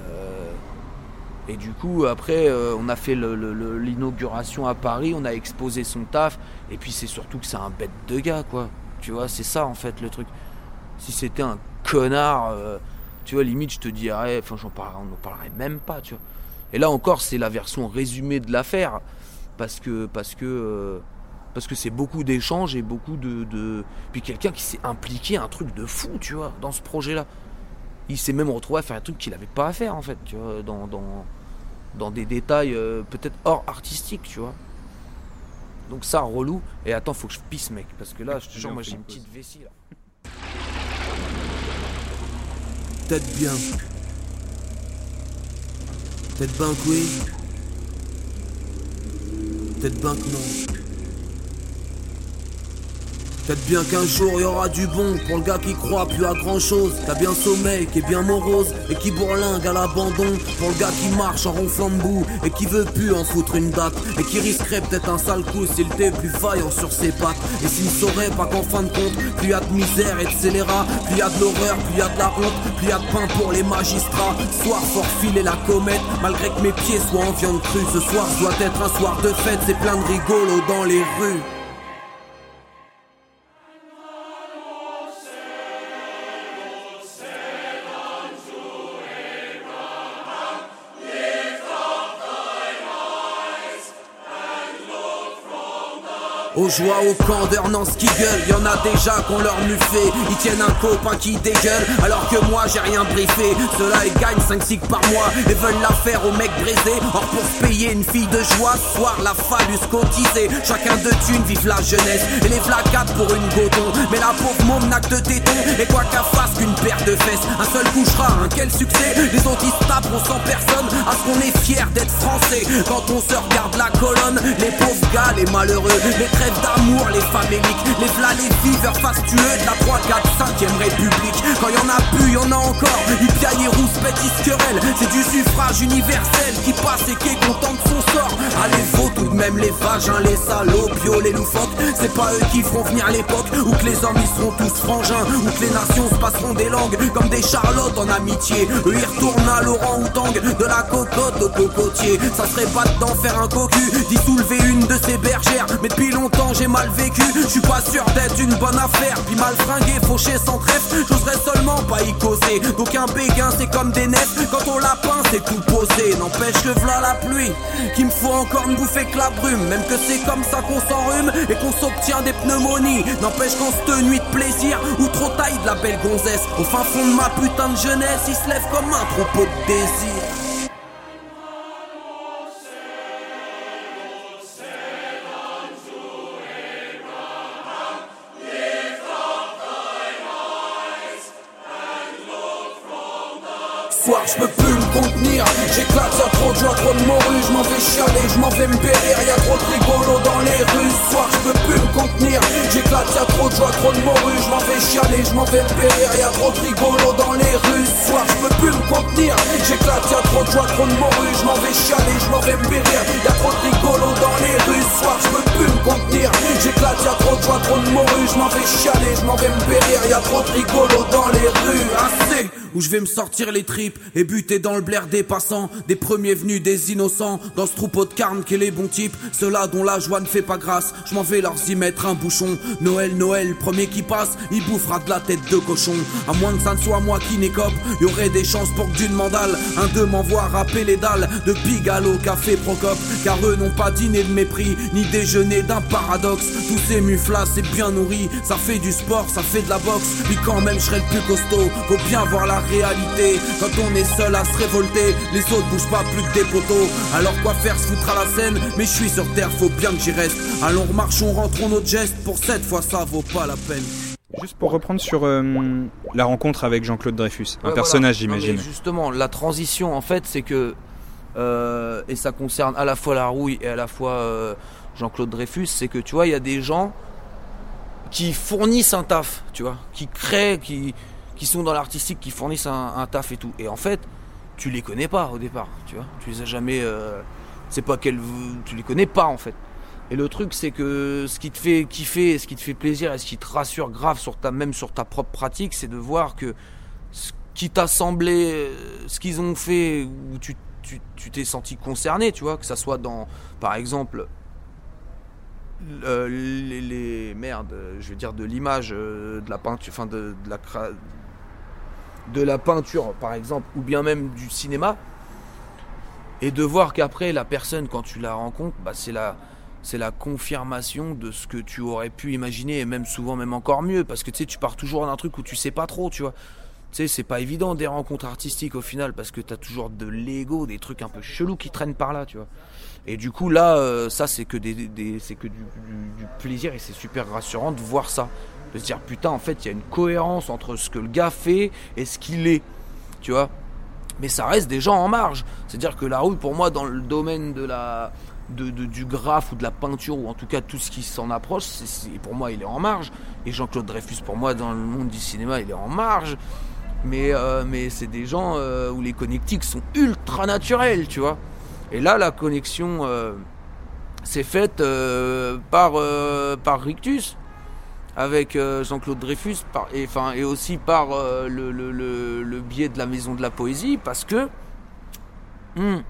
Et du coup, après, euh, on a fait le, le, le, l'inauguration à Paris, on a exposé son taf, et puis c'est surtout que c'est un bête de gars, quoi. Tu vois, c'est ça, en fait, le truc. Si c'était un connard, euh, tu vois, limite, je te dirais, enfin, j'en parlerais, on n'en parlerait même pas, tu vois. Et là encore, c'est la version résumée de l'affaire, parce que, parce que, euh, parce que c'est beaucoup d'échanges et beaucoup de, de... Puis quelqu'un qui s'est impliqué un truc de fou, tu vois, dans ce projet-là. Il s'est même retrouvé à faire un truc qu'il n'avait pas à faire, en fait, tu vois, dans... dans dans des détails euh, peut-être hors artistique, tu vois. Donc ça, relou. Et attends, faut que je pisse, mec, parce que là, je te jure, moi j'ai une petite vessie là. Tête bien. Tête banque oui. Tête banque non. Peut-être bien qu'un jour il y aura du bon pour le gars qui croit plus à grand chose, qui a bien sommeil, qui est bien morose et qui bourlingue à l'abandon. Pour le gars qui marche en ronflant debout et qui veut plus en foutre une date, et qui risquerait peut-être un sale coup s'il était plus vaillant sur ses pattes. Et s'il ne saurait pas qu'en fin de compte, plus y a de misère et de scélérat, plus y a de l'horreur, plus y a de la honte, plus y a de pain pour les magistrats. Soir fort filer la comète, malgré que mes pieds soient en viande crue. Ce soir doit être un soir de fête, c'est plein de rigolos dans les rues. Aux joies, aux candeurs, non, ce qui gueule, y'en a déjà qu'on leur muffé. Ils tiennent un copain qui dégueule, alors que moi j'ai rien briefé. Ceux-là ils gagnent cinq six par mois et veulent la faire au mec brisé. Or pour se payer une fille de joie, ce soir la phallus cotisée. Chacun de thunes, vive la jeunesse, et les flacades pour une godon. Mais la pauvre môme n'a que de tétons, et quoi qu'à fasse qu'une paire de fesses. Un seul couchera, un quel succès. Les autres ils se taperont sans personne, à ce qu'on est fier d'être français. Quand on se regarde la colonne, les pauvres gars, les malheureux, les trêves d'amour, les faméliques, les v'là les viveurs fastueux de la trois, quatre, cinquième République. Quand Quand y'en a plus, y'en a encore. Ils piaillent et rouspètent, ils se querellent. C'est du suffrage universel qui passe et qui est content de son sort. Allez, vaut tout de même les vagins, les salauds, bio, les loufoques. C'est pas eux qui feront venir l'époque où que les hommes ils seront tous frangins, où que les nations se passeront des langues comme des charlottes en amitié. Eux ils retournent à Laurent Outang, de la cocotte au cocotier. Ça serait pas de d'en faire un cocu, d'y soulever une de ces bergères. Mais depuis longtemps j'ai mal vécu, je suis pas sûr d'être une bonne affaire. Puis mal fringué, fauché sans trèfle, j'oserais seulement pas y causer. Donc un béguin c'est comme des nefs, quand au lapin c'est tout posé. N'empêche que v'là la pluie, qu'il me faut encore me bouffer que la brume. Même que c'est comme ça qu'on s'enrhume et qu'on s'obtient des pneumonies. N'empêche qu'en cette nuit de plaisir, ou trop taille de la belle gonzesse, au fin fond de ma putain de jeunesse, il se lève comme un troupeau de désir. Je peux plus me contenir, j'éclate, y'a trop de joie, trop de morue. Je m'en vais chialer, je m'en vais me périr, y'a trop de rigolo dans les rues. Ce soir je peux plus me contenir, j'éclate, y'a trop de joie, trop de morue. Je m'en vais chialer, je m'en vais me périr, y'a trop de rigolo dans les rues. Ce soir je peux plus me contenir, j'éclate, y'a trop de joie, trop de morue. Je m'en vais chialer, je m'en vais me périr, y'a trop de rigolo dans les rues. Ce soir je peux plus me contenir, j'éclate, y'a trop de joie, trop de morue. Je m'en vais chialer, je m'en vais me périr, y'a trop de rigolo dans les rues. Assez où je vais me sortir les tripes et buter dans le blaire des passants, des premiers venus, des innocents, dans ce troupeau de carnes qu'est les bons types, ceux-là dont la joie ne fait pas grâce. Je m'en vais leur y mettre un bouchon. Noël, Noël, premier qui passe, il bouffera de la tête de cochon. À moins que ça ne soit moi qui n'écope, y aurait des chances pour que d'une mandale, un d'eux m'envoie râper les dalles de Pigalle au café Procope. Car eux n'ont pas dîné de mépris, ni déjeuné d'un paradoxe. Tous ces muflas, c'est bien nourri, ça fait du sport, ça fait de la boxe. Puis quand même je serai le plus costaud, faut bien voir la réalité. Quand on est seul à se révolter, les autres bougent pas plus que des poteaux. Alors quoi faire, se foutre à la scène, mais je suis sur terre, faut bien que j'y reste. Allons remarchons, rentrons notre geste, pour cette fois ça vaut pas la peine. Juste pour reprendre sur euh, la rencontre avec Jean-Claude Dreyfus, un ouais, personnage voilà. j'imagine. Non, justement, la transition en fait c'est que, euh, et ça concerne à la fois la rouille et à la fois euh, Jean-Claude Dreyfus, c'est que tu vois, il y a des gens qui fournissent un taf, tu vois, qui créent, qui... qui sont dans l'artistique, qui fournissent un, un taf et tout. Et en fait, tu les connais pas au départ, tu vois. Tu les as jamais... Euh, c'est pas qu'elles... Tu les connais pas, en fait. Et le truc, c'est que ce qui te fait kiffer, ce qui te fait plaisir et ce qui te rassure grave, sur ta, même sur ta propre pratique, c'est de voir que ce qui t'a semblé, ce qu'ils ont fait, où tu, tu, tu t'es senti concerné, tu vois, que ça soit dans, par exemple... Euh, les, les merdes, je veux dire de l'image, euh, de la peinture, enfin de, de la de la peinture par exemple, ou bien même du cinéma, et de voir qu'après la personne quand tu la rencontres, bah, c'est la c'est la confirmation de ce que tu aurais pu imaginer, et même souvent même encore mieux, parce que tu sais, tu pars toujours d'un truc où tu sais pas trop, tu vois. Tu sais, c'est pas évident des rencontres artistiques au final, parce que t'as toujours de l'ego, des trucs un peu chelous qui traînent par là, tu vois. Et du coup là, euh, ça c'est que des, des c'est que du, du, du plaisir, et c'est super rassurant de voir ça, de se dire putain en fait il y a une cohérence entre ce que le gars fait et ce qu'il est, tu vois. Mais ça reste des gens en marge. C'est-à-dire que la rouille pour moi dans le domaine de la de, de, du graphe ou de la peinture, ou en tout cas tout ce qui s'en approche, c'est, c'est, pour moi il est en marge. Et Jean-Claude Dreyfus pour moi dans le monde du cinéma il est en marge. Mais, euh, mais c'est des gens euh, où les connectiques sont ultra naturels, tu vois. Et là, la connexion euh, s'est faite euh, par, euh, par Rictus, avec euh, Jean-Claude Dreyfus, par, et, enfin, et aussi par euh, le, le, le, le biais de la Maison de la Poésie, parce que hmm,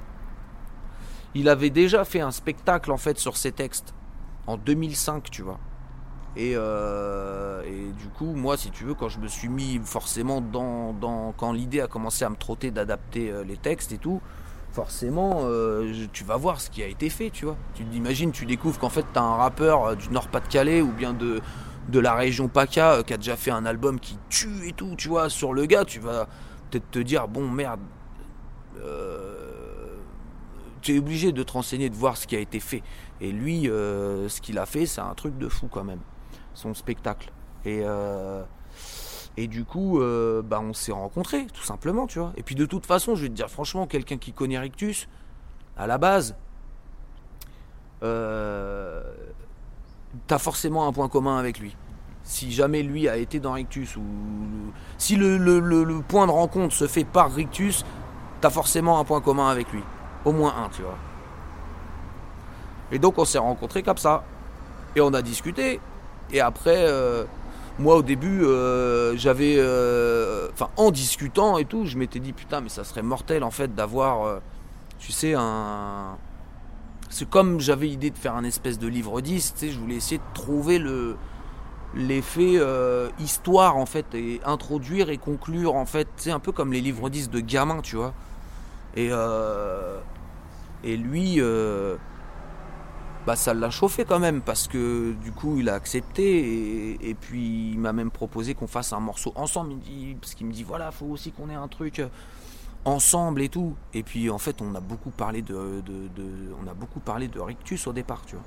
il avait déjà fait un spectacle en fait sur ses textes, en deux mille cinq, tu vois. Et, euh, et du coup, moi, si tu veux, quand je me suis mis forcément dans, dans quand l'idée a commencé à me trotter d'adapter euh, les textes et tout, forcément, euh, je, tu vas voir ce qui a été fait, tu vois. Tu t'imagines, tu découvres qu'en fait, t'as un rappeur euh, du Nord-Pas-de-Calais ou bien de, de la région PACA euh, qui a déjà fait un album qui tue et tout, tu vois. Sur le gars, tu vas peut-être te dire, bon, merde, euh, tu es obligé de te renseigner, de voir ce qui a été fait. Et lui, euh, ce qu'il a fait, c'est un truc de fou quand même. Son spectacle. Et, euh, et du coup, euh, bah, on s'est rencontrés, tout simplement, tu vois. Et puis de toute façon, je vais te dire franchement, quelqu'un qui connaît Rictus, à la base, euh, t'as forcément un point commun avec lui. si jamais lui a été dans Rictus, ou si le, le, le, le point de rencontre se fait par Rictus, t'as forcément un point commun avec lui. Au moins un, tu vois. Et donc on s'est rencontrés comme ça. Et on a discuté. Et après, euh, moi au début, euh, j'avais... Enfin, euh, en discutant et tout, je m'étais dit, putain, mais ça serait mortel en fait d'avoir, euh, tu sais, un... C'est comme j'avais l'idée de faire un espèce de livre dix, tu sais, je voulais essayer de trouver le... l'effet euh, histoire en fait, et introduire et conclure en fait, c'est un peu comme les livres dix de gamin, tu vois. Et, euh, et lui, euh, bah ça l'a chauffé quand même, parce que du coup il a accepté, et, et puis il m'a même proposé qu'on fasse un morceau ensemble. Il me dit, parce qu'il me dit voilà, faut aussi qu'on ait un truc ensemble et tout. Et puis en fait on a beaucoup parlé de, de, de on a beaucoup parlé de Rictus au départ, tu vois.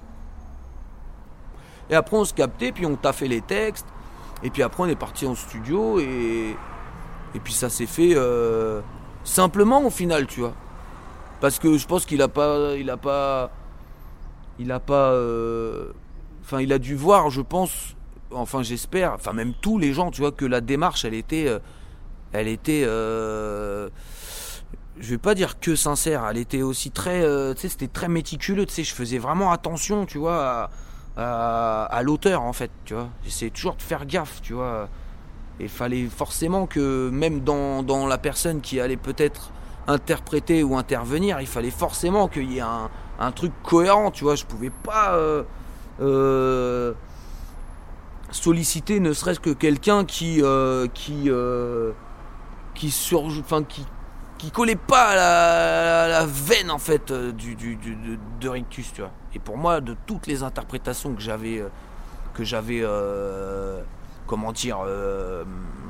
Et après on se captait, puis on taffait les textes, et puis après on est parti en studio, et, et puis ça s'est fait euh, simplement au final, tu vois. Parce que je pense qu'il a pas, il a pas, il a pas, euh, enfin il a dû voir, je pense, enfin j'espère, enfin même tous les gens, tu vois, que la démarche elle était, euh, elle était, euh, je vais pas dire que sincère, elle était aussi très, euh, tu sais, c'était très méticuleux, tu sais, je faisais vraiment attention, tu vois, à, à, à l'auteur en fait, tu vois, j'essayais toujours de faire gaffe, tu vois, et il fallait forcément que même dans, dans la personne qui allait peut-être interpréter ou intervenir, il fallait forcément qu'il y ait un, un truc cohérent, tu vois, je pouvais pas euh, euh, solliciter ne serait-ce que quelqu'un qui euh, qui euh, qui sur, enfin qui qui collait pas à la, à la veine en fait du, du, du de, de Rictus, tu vois. Et pour moi, de toutes les interprétations que j'avais euh, que j'avais euh, comment dire euh,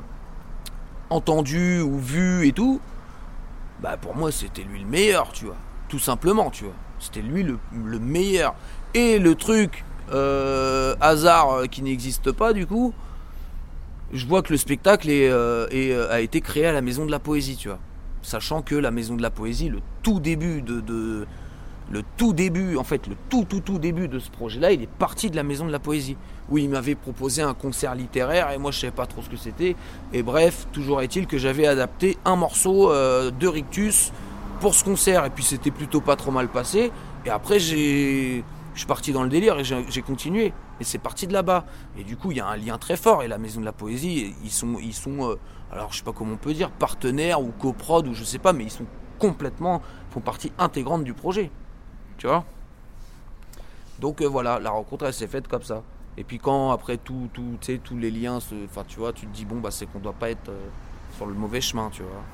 entendues ou vues et tout, bah pour moi c'était lui le meilleur, tu vois, tout simplement, tu vois, c'était lui le, le meilleur. Et le truc euh, hasard qui n'existe pas, du coup, je vois que le spectacle est, euh, est, a été créé à la Maison de la Poésie, tu vois, sachant que la Maison de la Poésie, le tout début de, de le tout début, en fait, le tout tout tout début de ce projet-là, il est parti de la Maison de la Poésie, où il m'avait proposé un concert littéraire, et moi je savais pas trop ce que c'était, et bref, toujours est-il que j'avais adapté un morceau euh, de Rictus pour ce concert, et puis c'était plutôt pas trop mal passé, et après j'ai... je suis parti dans le délire, et j'ai, j'ai continué, et c'est parti de là-bas, et du coup il y a un lien très fort, et la Maison de la Poésie, ils sont, ils sont euh, alors je sais pas comment on peut dire, partenaires, ou coprod, ou je sais pas, mais ils sont complètement, font partie intégrante du projet. Tu vois, donc euh, voilà, la rencontre elle s'est faite comme ça. Et puis quand après tout, tout, tu sais, tous les liens, se... enfin tu vois, tu te dis bon bah c'est qu'on doit pas être euh, sur le mauvais chemin, tu vois.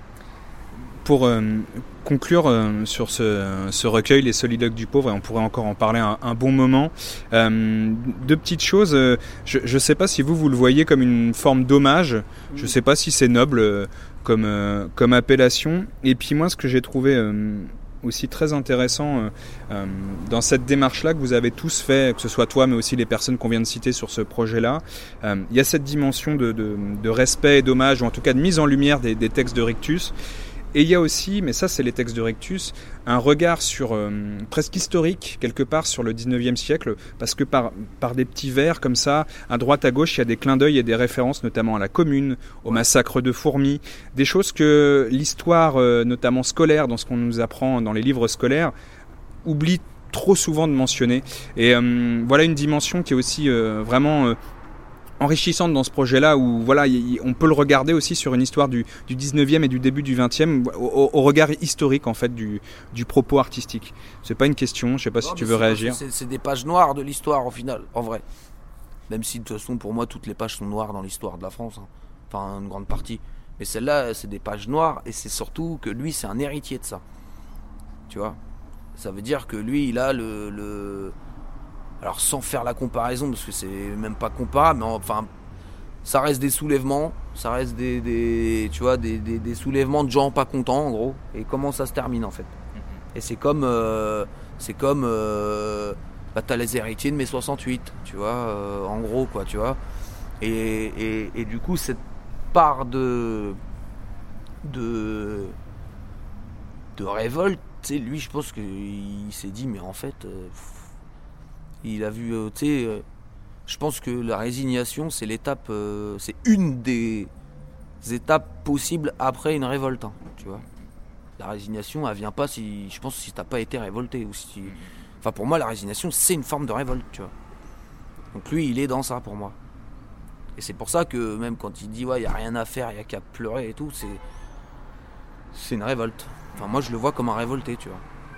Pour euh, conclure euh, sur ce, ce recueil, Les Soliloques du Pauvre, et on pourrait encore en parler un, un bon moment, euh, deux petites choses, euh, je ne sais pas si vous, vous le voyez comme une forme d'hommage, je ne sais pas si c'est noble euh, comme, euh, comme appellation, et puis moi ce que j'ai trouvé euh, aussi très intéressant euh, euh, dans cette démarche-là que vous avez tous fait, que ce soit toi mais aussi les personnes qu'on vient de citer sur ce projet-là, euh, il y a cette dimension de, de, de respect et d'hommage, ou en tout cas de mise en lumière des, des textes de Rictus. Et il y a aussi, mais ça c'est les textes de Rictus, un regard sur euh, presque historique quelque part sur le dix-neuvième siècle, parce que par, par des petits vers comme ça, à droite à gauche, il y a des clins d'œil et des références notamment à la Commune, au massacre de Fourmies, des choses que l'histoire euh, notamment scolaire, dans ce qu'on nous apprend dans les livres scolaires, oublie trop souvent de mentionner. Et euh, voilà une dimension qui est aussi euh, vraiment... Euh, enrichissante dans ce projet-là, où voilà, y, on peut le regarder aussi sur une histoire du, du dix-neuvième et du début du vingtième, au, au regard historique en fait du, du propos artistique. C'est pas une question, je sais pas non, si tu veux réagir. C'est, c'est des pages noires de l'histoire au final, en vrai. Même si de toute façon pour moi toutes les pages sont noires dans l'histoire de la France, hein. Enfin une grande partie. Mais celle-là c'est des pages noires, et c'est surtout que lui c'est un héritier de ça. Tu vois, ça veut dire que lui il a le... le... Alors sans faire la comparaison, parce que c'est même pas comparable, mais enfin, ça reste des soulèvements, ça reste des, des tu vois, des, des, des soulèvements de gens pas contents en gros, et comment ça se termine en fait. Et c'est comme, euh, c'est comme, euh, bah t'as les héritiers de mai soixante-huit, tu vois, euh, en gros quoi, tu vois. Et, et, et du coup cette part de, de, de révolte, tu sais, lui je pense qu'il s'est dit mais en fait. Euh, Il a vu, euh, tu sais, euh, je pense que la résignation, c'est l'étape, euh, c'est une des étapes possibles après une révolte, hein, tu vois. La résignation, elle vient pas si, je pense, si t'as pas été révolté ou si, enfin pour moi, la résignation, c'est une forme de révolte, tu vois. Donc lui, il est dans ça pour moi. Et c'est pour ça que même quand il dit ouais, y a rien à faire, y a qu'à pleurer et tout, c'est, c'est une révolte. Enfin moi, je le vois comme un révolté, tu vois.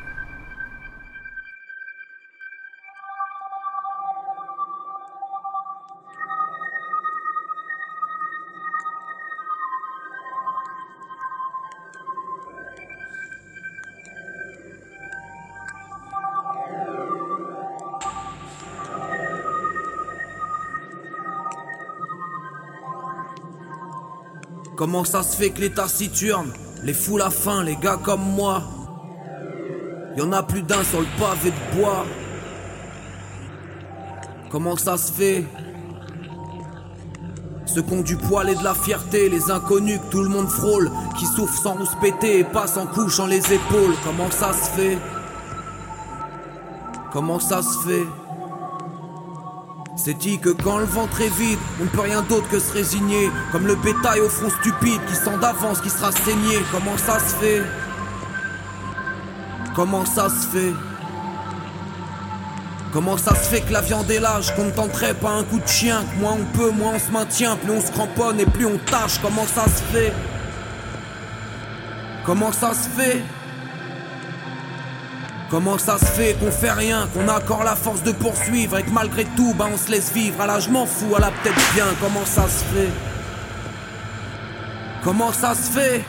Comment ça se fait que l'état s'y turne? Les foules à faim, les gars comme moi. Y'en a plus d'un sur le pavé de bois. Comment ça se fait? Ceux qui ont du poil et de la fierté, les inconnus que tout le monde frôle, qui souffrent sans rousse péter et passent en couchant les épaules. Comment ça se fait? Comment ça se fait? C'est dit que quand le ventre est vide, on ne peut rien d'autre que se résigner. Comme le bétail au front stupide qui sent d'avance qui sera saigné. Comment ça se fait? Comment ça se fait? Comment ça se fait que la viande est lâche, qu'on ne tenterait pas un coup de chien? Que moins on peut, moins on se maintient, plus on se cramponne et plus on tâche. Comment ça se fait? Comment ça se fait? Comment ça se fait qu'on fait rien, qu'on a encore la force de poursuivre et que malgré tout, bah on se laisse vivre. À là je m'en fous, à là peut-être bien. Comment ça se fait? Comment ça se fait?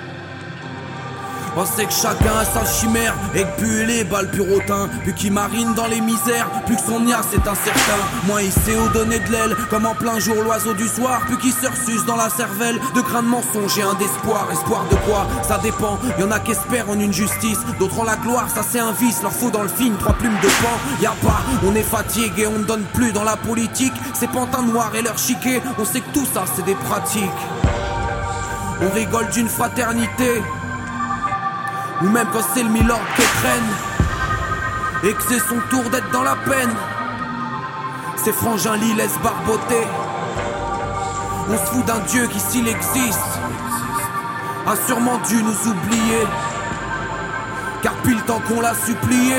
On sait que chacun a sa chimère et que plus il est bas le purotin, plus qu'il marine dans les misères, plus que son niaque c'est incertain. Moins il sait où donner de l'aile, comme en plein jour l'oiseau du soir, plus qu'il se ressuce dans la cervelle de grains de mensonges et un d'espoir. Espoir de quoi? Ça dépend, y'en a qui espèrent en une justice, d'autres en la gloire, ça c'est un vice, leur faut dans le film trois plumes de pan. Y'a pas, on est fatigué, on ne donne plus dans la politique, ces pantins noirs et leur chiquet, on sait que tout ça c'est des pratiques. On rigole d'une fraternité, ou même quand c'est le milord qui traîne et que c'est son tour d'être dans la peine. Ses frangins l'y laissent barboter. On se fout d'un Dieu qui, s'il existe, a sûrement dû nous oublier, car depuis le temps qu'on l'a supplié,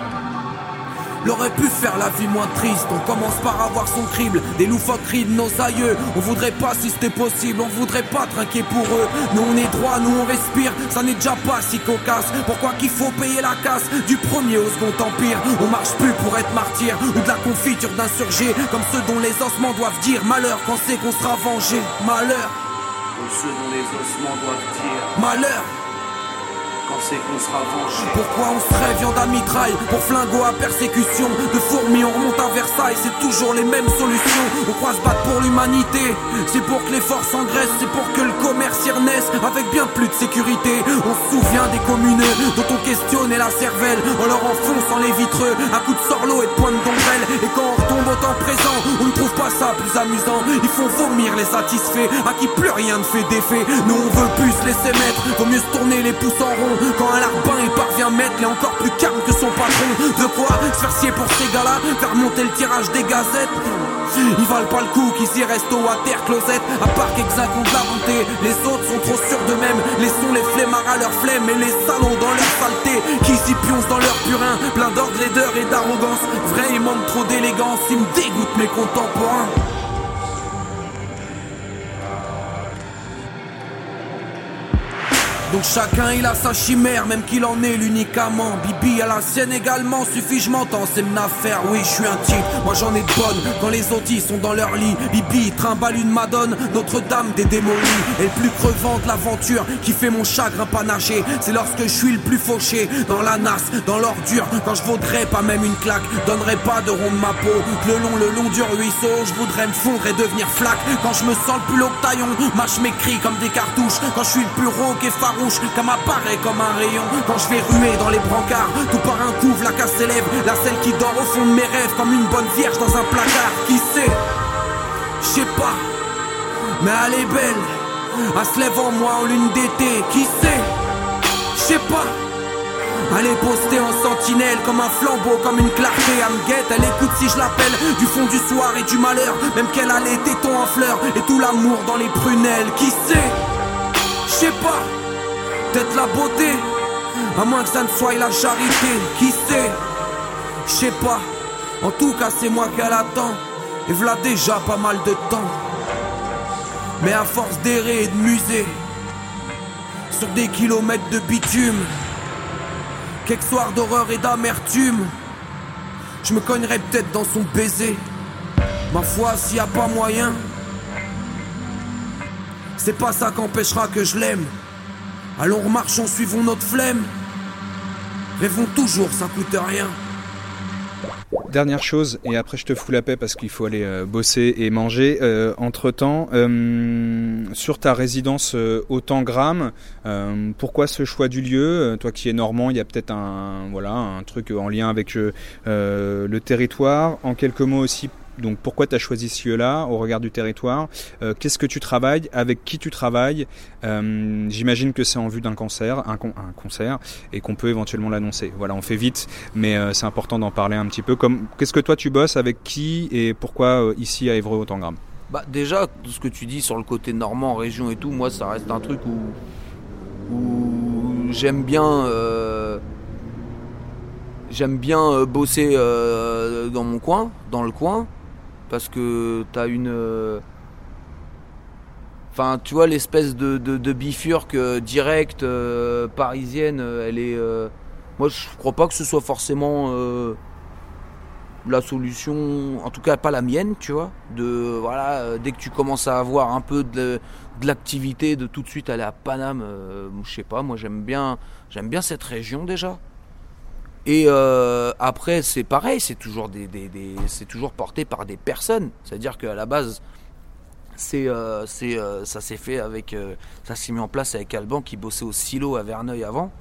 l'aurait pu faire la vie moins triste. On commence par avoir son crible, des loufoqueries de nos aïeux. On voudrait pas si c'était possible, on voudrait pas trinquer pour eux. Nous on est droit, nous on respire, ça n'est déjà pas si cocasse. Pourquoi qu'il faut payer la casse du premier au second empire? On marche plus pour être martyr ou de la confiture d'insurgés, comme ceux dont les ossements doivent dire malheur quand c'est qu'on sera vengé. Malheur, comme ceux dont les ossements doivent dire malheur quand c'est qu'on sera vengé. Pourquoi on se rêve viande à mitraille, pour flingot à persécution? De fourmis on remonte à Versailles, c'est toujours les mêmes solutions. On croit se battre pour l'humanité, c'est pour que les forces engraissent, c'est pour que le commerce y renaisse avec bien plus de sécurité. On se souvient des communeux dont on questionnait la cervelle en leur enfonçant les vitreux à coups de sorlot et de pointe d'ombrelle. Et quand on retombe au temps présent, on ne trouve pas ça plus amusant. Ils font vomir les satisfaits à qui plus rien ne fait d'effet. Nous on veut plus se laisser mettre, vaut mieux se tourner les pouces en rond. Quand un larbin il parvient à mettre, il est encore plus calme que son patron. De quoi se faire scier pour ces gars-là, faire monter le tirage des gazettes. Ils valent pas le coup qu'ils y restent au water closet, à part quelques-uns contre la bonté. Les autres sont trop sûrs d'eux-mêmes, laissons les flemmards à leur flemme et les salauds dans leur saleté, qui s'y pioncent dans leur purin, plein d'ordre, laideur et d'arrogance. Vrai, ils manquent trop d'élégance, ils me dégoûtent mes contemporains. Donc chacun il a sa chimère, même qu'il en est l'unique amant. Bibi a la sienne également, suffit je m'entends, c'est une affaire. Oui je suis un type, moi j'en ai de bonnes. Quand les autres ils sont dans leur lit, Bibi trimballe une madone, Notre-Dame des démolis. Et le plus crevant de l'aventure qui fait mon chagrin panaché, c'est lorsque je suis le plus fauché, dans la nasse, dans l'ordure. Quand je vaudrais pas même une claque, donnerais pas de rond de ma peau. Le long, le long du ruisseau, je voudrais me fondre et devenir flaque. Quand je me sens le plus haut que taillon, mâche mes cris comme des cartouches. Quand je suis le plus rauque et farouche, comme apparaît comme un rayon. Quand je vais ruer dans les brancards, tout par un coup, la casse s'élève. La celle qui dort au fond de mes rêves, comme une bonne vierge dans un placard. Qui sait? Je sais pas, mais elle est belle. Elle se lève en moi en lune d'été. Qui sait? Je sais pas, Elle est postée en sentinelle, comme un flambeau, comme une clarté. Elle me guette, elle écoute si je l'appelle, du fond du soir et du malheur. Même qu'elle a les tétons en fleurs et tout l'amour dans les prunelles. Qui sait? Je sais pas, peut-être la beauté, à moins que ça ne soit la charité. Qui sait? Je sais pas, en tout cas c'est moi qu'elle attend. Et v'là déjà pas mal de temps. Mais à force d'errer et de muser sur des kilomètres de bitume, quelques soirs d'horreur et d'amertume, je me cognerais peut-être dans son baiser. Ma foi, s'il y a pas moyen, c'est pas ça qu'empêchera que je l'aime. Allons remarchons, suivons notre flemme. Rêvons toujours, ça coûte rien. Dernière chose, et après je te fous la paix parce qu'il faut aller euh, bosser et manger. Euh, entre-temps, euh, sur ta résidence euh, au Tangram, euh, pourquoi ce choix du lieu? Toi qui es normand, il y a peut-être un, voilà, un truc en lien avec euh, le territoire. En quelques mots aussi, donc pourquoi tu as choisi ce lieu-là au regard du territoire? euh, Qu'est-ce que tu travailles? Avec qui tu travailles? euh, J'imagine que c'est en vue d'un concert, un, con, un concert, et qu'on peut éventuellement l'annoncer. Voilà, on fait vite, mais euh, c'est important d'en parler un petit peu. Comme, qu'est-ce que toi tu bosses, avec qui, et pourquoi euh, ici à Évreux au Tangram? Bah déjà, tout ce que tu dis sur le côté normand, région et tout, moi ça reste un truc où, où j'aime bien... Euh... J'aime bien euh, bosser euh, dans mon coin, dans le coin, parce que t'as une... Enfin, euh... tu vois, l'espèce de, de, de bifurque euh, directe euh, parisienne, euh, elle est... Euh... Moi, je crois pas que ce soit forcément euh, la solution, en tout cas pas la mienne, tu vois. De, voilà, euh, dès que tu commences à avoir un peu de, de l'activité, de tout de suite aller à Paname, euh, je sais pas, moi j'aime bien, j'aime bien cette région déjà. Et euh, après c'est pareil, c'est toujours des, des, des c'est toujours porté par des personnes. C'est-à-dire qu'à la base c'est euh, c'est euh, ça s'est fait avec euh, ça s'est mis en place avec Alban qui bossait au silo à Verneuil avant.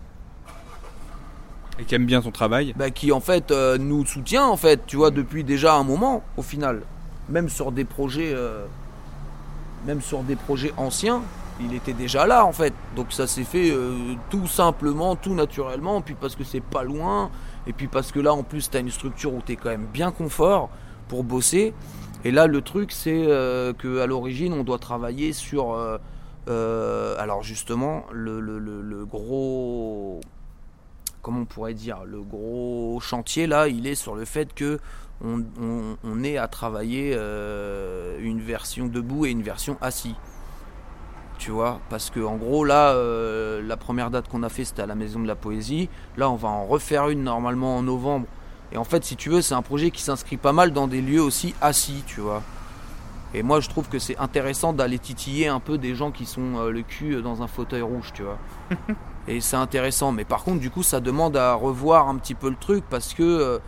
Et qui aime bien ton travail. Bah, qui en fait euh, nous soutient en fait, tu vois, depuis déjà un moment au final. Même sur des projets euh, même sur des projets anciens. Il était déjà là en fait, donc ça s'est fait euh, tout simplement, tout naturellement, puis parce que c'est pas loin, et puis parce que là en plus t'as une structure où t'es quand même bien confort pour bosser, et là le truc c'est euh, qu'à l'origine on doit travailler sur, euh, euh, alors justement le, le, le, le gros, comment on pourrait dire, le gros chantier là il est sur le fait que on, on, on est à travailler euh, une version debout et une version assis. Tu vois, parce que en gros là, euh, la première date qu'on a fait c'était à la Maison de la Poésie. Là on va en refaire une normalement en novembre. Et en fait si tu veux c'est un projet qui s'inscrit pas mal dans des lieux aussi assis, tu vois. Et moi je trouve que c'est intéressant d'aller titiller un peu des gens qui sont euh, le cul dans un fauteuil rouge, tu vois. Et c'est intéressant. Mais par contre du coup ça demande à revoir un petit peu le truc parce que euh,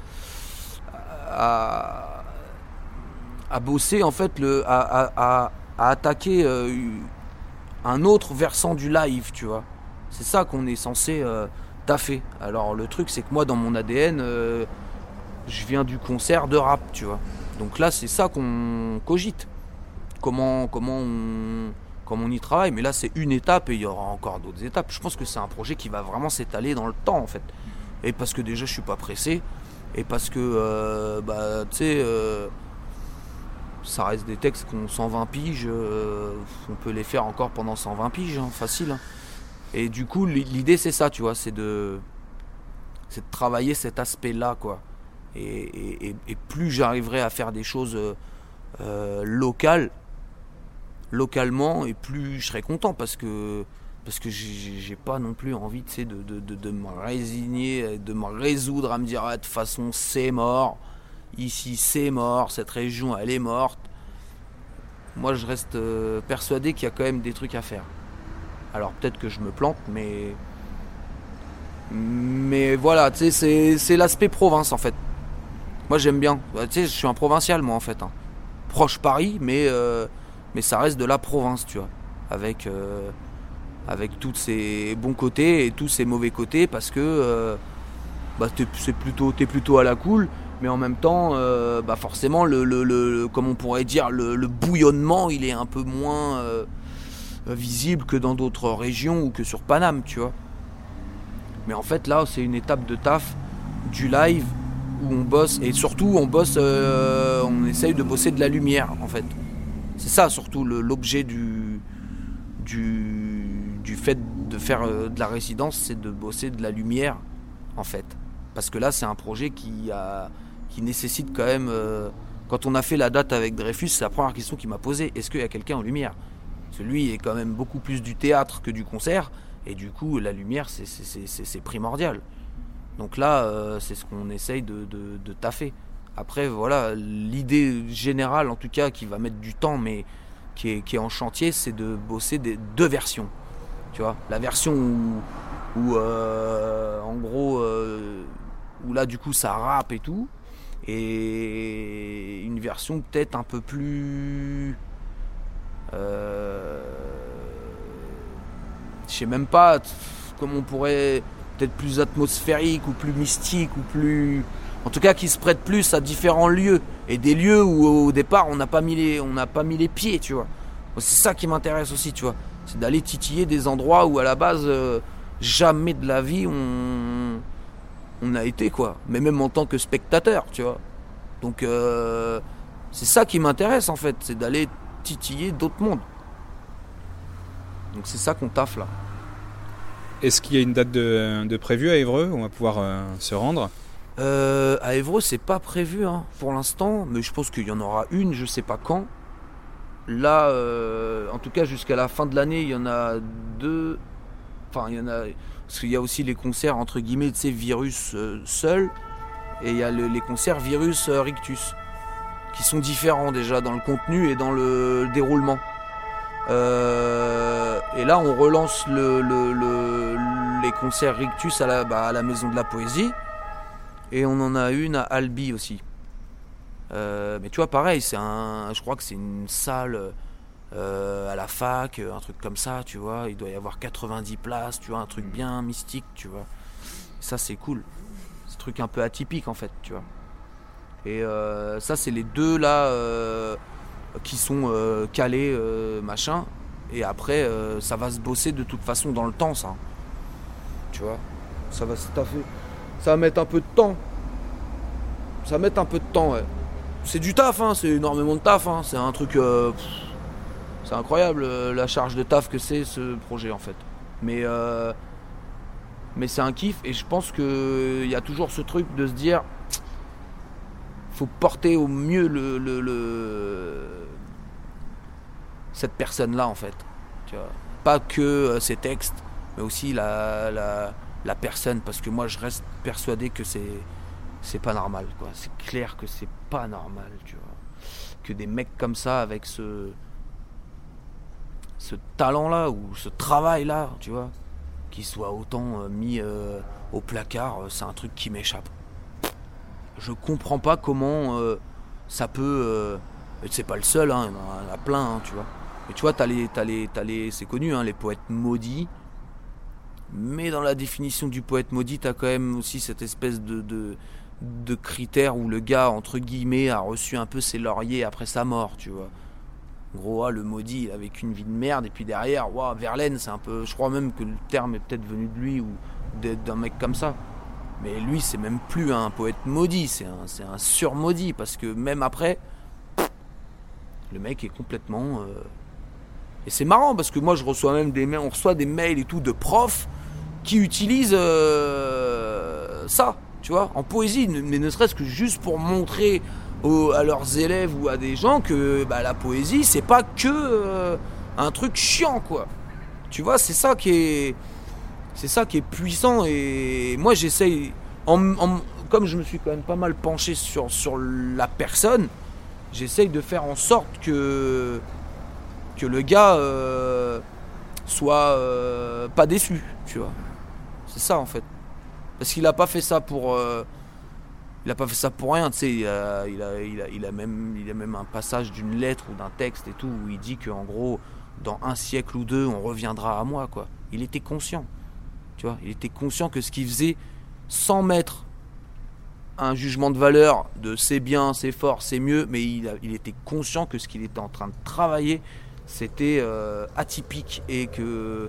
à, à bosser en fait le, à, à, à, à attaquer euh, un autre versant du live, tu vois. C'est ça qu'on est censé euh, taffer. Alors le truc c'est que moi dans mon A D N euh, je viens du concert de rap, tu vois. Donc là c'est ça qu'on cogite. Comment, comment, on, comment on y travaille. Mais là c'est une étape et il y aura encore d'autres étapes. Je pense que c'est un projet qui va vraiment s'étaler dans le temps en fait. Et parce que déjà je suis pas pressé. Et parce que euh, bah tu sais euh, ça reste des textes qui ont cent vingt piges, euh, on peut les faire encore pendant cent vingt piges, hein, facile. Hein. Et du coup, l'idée c'est ça, tu vois, c'est de, c'est de travailler cet aspect-là, quoi. Et, et, et plus j'arriverai à faire des choses euh, locales, localement, et plus je serai content parce que parce que j'ai, j'ai pas non plus envie, tu sais, de, de, de, de me résigner, de me résoudre à me dire ah, de toute façon c'est mort. Ici c'est mort, cette région elle est morte. Moi je reste euh, persuadé qu'il y a quand même des trucs à faire. Alors peut-être que je me plante, mais mais voilà, tu sais, c'est, c'est l'aspect province en fait. Moi j'aime bien, tu sais, je suis un provincial moi en fait, hein. Proche Paris, mais euh, mais ça reste de la province, tu vois, avec euh, avec tous ses bons côtés et tous ses mauvais côtés, parce que euh, bah t'es, c'est plutôt t'es plutôt à la cool. Mais en même temps, euh, bah forcément, le, le, le, comme on pourrait dire, le, le bouillonnement, il est un peu moins euh, visible que dans d'autres régions ou que sur Paname, tu vois. Mais en fait là c'est une étape de taf du live où on bosse, et surtout on bosse, euh, on essaye de bosser de la lumière en fait. C'est ça surtout le, l'objet du, du, du fait de faire euh, de la résidence, c'est de bosser de la lumière en fait. Parce que là c'est un projet qui, a, qui nécessite quand même, euh, quand on a fait la date avec Dreyfus, c'est la première question qu'il m'a posée, est-ce qu'il y a quelqu'un en lumière? Parce que lui est quand même beaucoup plus du théâtre que du concert, et du coup la lumière c'est, c'est, c'est, c'est, c'est primordial. Donc là euh, c'est ce qu'on essaye de, de, de taffer. Après voilà, l'idée générale en tout cas qui va mettre du temps mais qui est, qui est en chantier, c'est de bosser des deux versions. Tu vois, la version où, où euh, en gros euh, où là du coup ça rappe et tout, et une version peut-être un peu plus euh, je sais même pas comment on pourrait, peut-être plus atmosphérique ou plus mystique ou plus, en tout cas qui se prête plus à différents lieux, et des lieux où au départ on n'a pas mis les, on n'a pas mis les pieds, tu vois. C'est ça qui m'intéresse aussi, tu vois, c'est d'aller titiller des endroits où à la base euh, jamais de la vie on on a été, quoi, mais même en tant que spectateur, tu vois. Donc euh, c'est ça qui m'intéresse en fait, c'est d'aller titiller d'autres mondes. Donc c'est ça qu'on taffe là. Est-ce qu'il y a une date de, de prévue à Évreux où on va pouvoir euh, se rendre? euh, À Évreux c'est pas prévu hein, pour l'instant, mais je pense qu'il y en aura une, je sais pas quand. Là, euh, en tout cas jusqu'à la fin de l'année, il y en a deux. Enfin, il y en a. Parce qu'il y a aussi les concerts entre guillemets, tu sais, Virus euh, seul, et il y a le, les concerts Virus euh, Rictus, qui sont différents déjà dans le contenu et dans le déroulement. Euh, et là, on relance le, le, le, les concerts Rictus à la, bah, à la Maison de la Poésie, et on en a une à Albi aussi. Euh, mais tu vois, pareil, c'est un, je crois que c'est une salle. Euh, à la fac, un truc comme ça, tu vois, il doit y avoir quatre-vingt-dix places, tu vois, un truc bien mystique, tu vois. Et ça c'est cool, c'est un truc un peu atypique en fait, tu vois. Et euh, ça c'est les deux là euh, qui sont euh, calés, euh, machin. Et après euh, ça va se bosser de toute façon dans le temps, ça. Tu vois, ça va se taffer, ça va mettre un peu de temps. Ça va mettre un peu de temps, ouais. C'est du taf, hein, c'est énormément de taf, hein, c'est un truc. Euh, pff, C'est incroyable euh, la charge de taf que c'est ce projet en fait. Mais, euh, mais c'est un kiff, et je pense qu'il y a toujours ce truc de se dire faut porter au mieux le, le, le cette personne là en fait. Tu vois, pas que euh, ses textes, mais aussi la, la, la personne, parce que moi je reste persuadé que c'est, c'est pas normal, quoi. C'est clair que c'est pas normal, tu vois. Que des mecs comme ça avec ce. ce talent-là, ou ce travail-là, tu vois, qui soit autant euh, mis euh, au placard, euh, c'est un truc qui m'échappe. Je comprends pas comment euh, ça peut... Euh, c'est pas le seul, hein, il y en a plein, hein, tu vois. Mais tu vois, t'as les, t'as les, t'as les, c'est connu, hein, les poètes maudits. Mais dans la définition du poète maudit, t'as quand même aussi cette espèce de, de, de critère où le gars, entre guillemets, a reçu un peu ses lauriers après sa mort, tu vois. En gros, ah, le maudit, il a vécu une vie de merde, et puis derrière, wow, Verlaine, c'est un peu. Je crois même que le terme est peut-être venu de lui ou d'un mec comme ça. Mais lui, c'est même plus un poète maudit, c'est un, c'est un surmaudit, parce que même après, le mec est complètement. Euh... Et c'est marrant, parce que moi, je reçois même des mails, on reçoit des mails et tout de profs qui utilisent euh... ça, tu vois, en poésie, mais ne serait-ce que juste pour montrer. Aux, à leurs élèves ou à des gens que bah, la poésie c'est pas que euh, un truc chiant, quoi, tu vois. C'est ça qui est c'est ça qui est puissant, et moi j'essaye en, en, comme je me suis quand même pas mal penché sur, sur la personne, j'essaye de faire en sorte que que le gars euh, soit euh, pas déçu, tu vois. C'est ça en fait, parce qu'il a pas fait ça pour euh, Il a pas fait ça pour rien, tu sais. Il a, il a, il a, il a même, il a même un passage d'une lettre ou d'un texte et tout où il dit que en gros, dans un siècle ou deux, on reviendra à moi, quoi. Il était conscient, tu vois. Il était conscient que ce qu'il faisait, sans mettre un jugement de valeur de c'est bien, c'est fort, c'est mieux, mais il, a, il était conscient que ce qu'il était en train de travailler, c'était euh, atypique, et que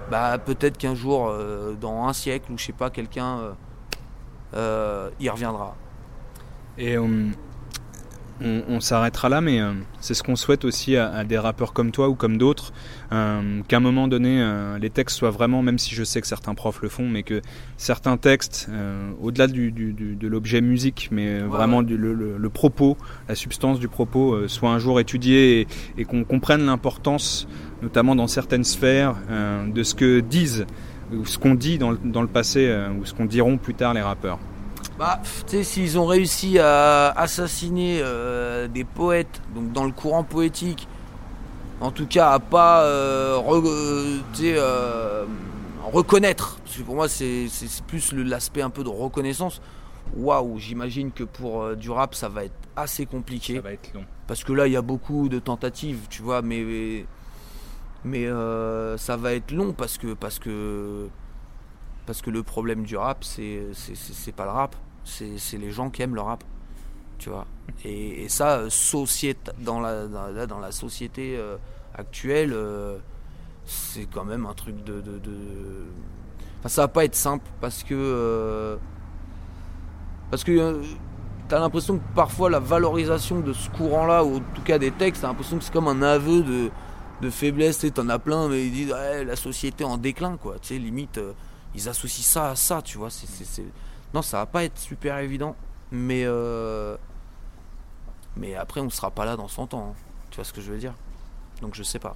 bah peut-être qu'un jour, euh, dans un siècle ou je sais pas, quelqu'un euh, euh, y reviendra. Et on, on, on s'arrêtera là, mais euh, c'est ce qu'on souhaite aussi à, à des rappeurs comme toi ou comme d'autres, euh, qu'à un moment donné, euh, les textes soient vraiment, même si je sais que certains profs le font, mais que certains textes, euh, au-delà du, du, du, de l'objet musique, mais ouais, vraiment ouais. Du, le, le, le propos, la substance du propos, euh, soit un jour étudié et, et qu'on comprenne l'importance, notamment dans certaines sphères, euh, de ce que disent, ou ce qu'on dit dans le, dans le passé, euh, ou ce qu'on diront plus tard les rappeurs. Bah, tu sais, s'ils ont réussi à assassiner euh, des poètes, donc dans le courant poétique, en tout cas à pas euh, re, euh, euh, reconnaître, parce que pour moi c'est, c'est, c'est plus le, l'aspect un peu de reconnaissance. Waouh, j'imagine que pour euh, du rap ça va être assez compliqué. Ça va être long. Parce que là il y a beaucoup de tentatives, tu vois, mais mais, mais euh, ça va être long parce que parce que parce que le problème du rap c'est c'est, c'est, c'est pas le rap. C'est, c'est les gens qui aiment le rap, tu vois. Et, et ça, société, dans, la, dans, la, dans la société euh, actuelle, euh, c'est quand même un truc de... de, de... Enfin, ça va pas être simple parce que... Euh, parce que euh, t'as l'impression que parfois la valorisation de ce courant-là, ou en tout cas des textes, t'as l'impression que c'est comme un aveu de, de faiblesse. Tu sais, t'en as plein, mais ils disent ouais, la société en déclin, quoi. Tu sais, limite, euh, ils associent ça à ça, tu vois. C'est... c'est, c'est... Non, ça va pas être super évident, mais euh... mais après on sera pas là dans cent ans, hein. Tu vois ce que je veux dire? Donc je sais pas.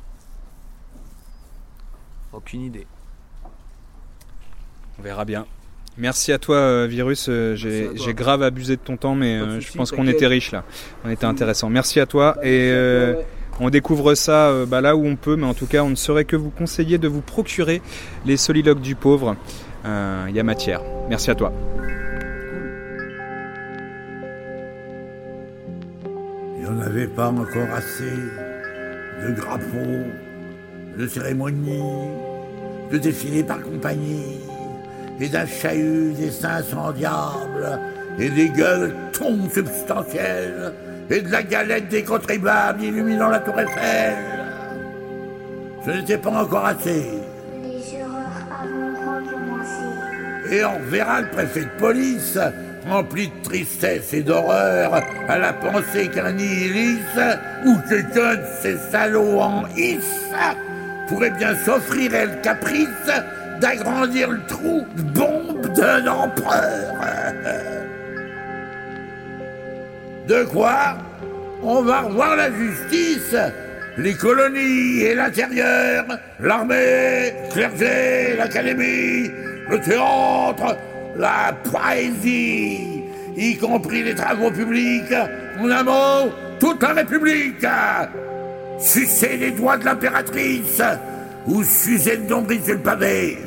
Aucune idée. On verra bien. Merci à toi, euh, Virus. Euh, j'ai, j'ai grave abusé de ton temps, mais euh, je pense qu'on était riche là. On était intéressant. Merci à toi. Et euh, on découvre ça euh, bah, là où on peut, mais en tout cas, on ne saurait que vous conseiller de vous procurer les Soliloques du Pauvre. Il euh, y a matière. Merci à toi. Il n'y en avait pas encore assez de drapeaux, de cérémonies, de défilés par compagnie, et d'un chahut des cinq cents diables, et des gueuletons substantiels, et de la galette des contribuables illuminant la tour Eiffel. Ce n'était pas encore assez. Les horreurs avoueront que moi c'est. Et on verra le préfet de police, rempli de tristesse et d'horreur, à la pensée qu'un nihiliste, ou quelqu'un de ces salauds en hisse, pourrait bien s'offrir le caprice d'agrandir le trou de bombe d'un empereur. De quoi on va revoir la justice, les colonies et l'intérieur, l'armée, le clergé, l'académie, le théâtre, la poésie, y compris les travaux publics, en un mot, toute la République. Sucer les doigts de l'impératrice ou sucer le nombril sur le pavé.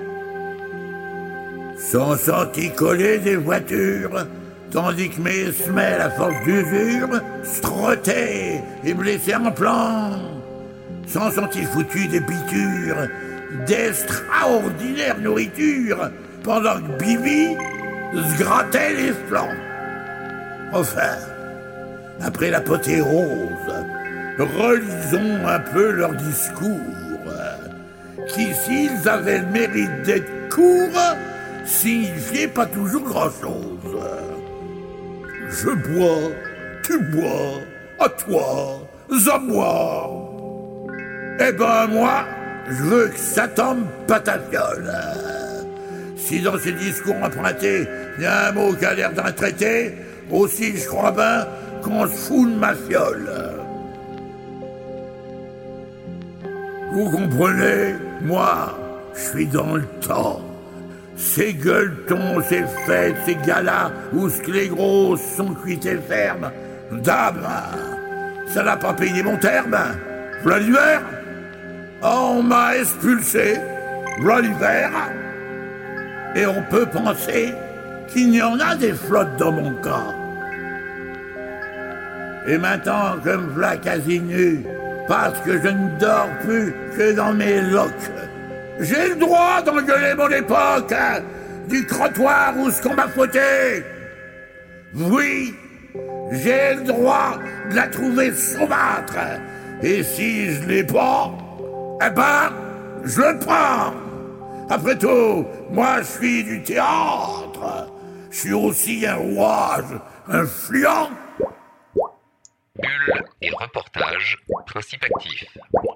Sans s'anticoller des voitures, tandis que mes semelles, à force d'usure, strottaient et blessaient en plan. Sans s'antifoutu des pitures, d'extraordinaire nourriture, pendant que Bibi se grattait les flancs. Enfin, après l'apothéose, relisons un peu leur discours, qui, s'ils avaient le mérite d'être courts, signifiaient pas toujours grand-chose. Je bois, tu bois, à toi, à moi. Eh ben moi, je veux que ça tombe pas ta fiole. Si dans ces discours empruntés, il y a un mot qui a l'air d'un traité, aussi je crois bien qu'on se fout de ma fiole. Vous comprenez? Moi, je suis dans le temps. Ces gueuletons, ces fêtes, ces galas où ce que les grosses sont cuites et fermes, dame, ça n'a pas payé mon terme. V'là l'hiver, on m'a expulsé, v'là l'hiver. Et on peut penser qu'il y en a des flottes dans mon cas. Et maintenant, comme v'là quasi nu, parce que je ne dors plus que dans mes loques, j'ai le droit d'engueuler mon époque, du crottoir où ce qu'on m'a fouetté. Oui, j'ai le droit de la trouver saumâtre. Et si je l'ai pas, eh ben, je le prends. Après tout, moi je suis du théâtre. Je suis aussi un rouage influent. Bulle et reportage, principe actif.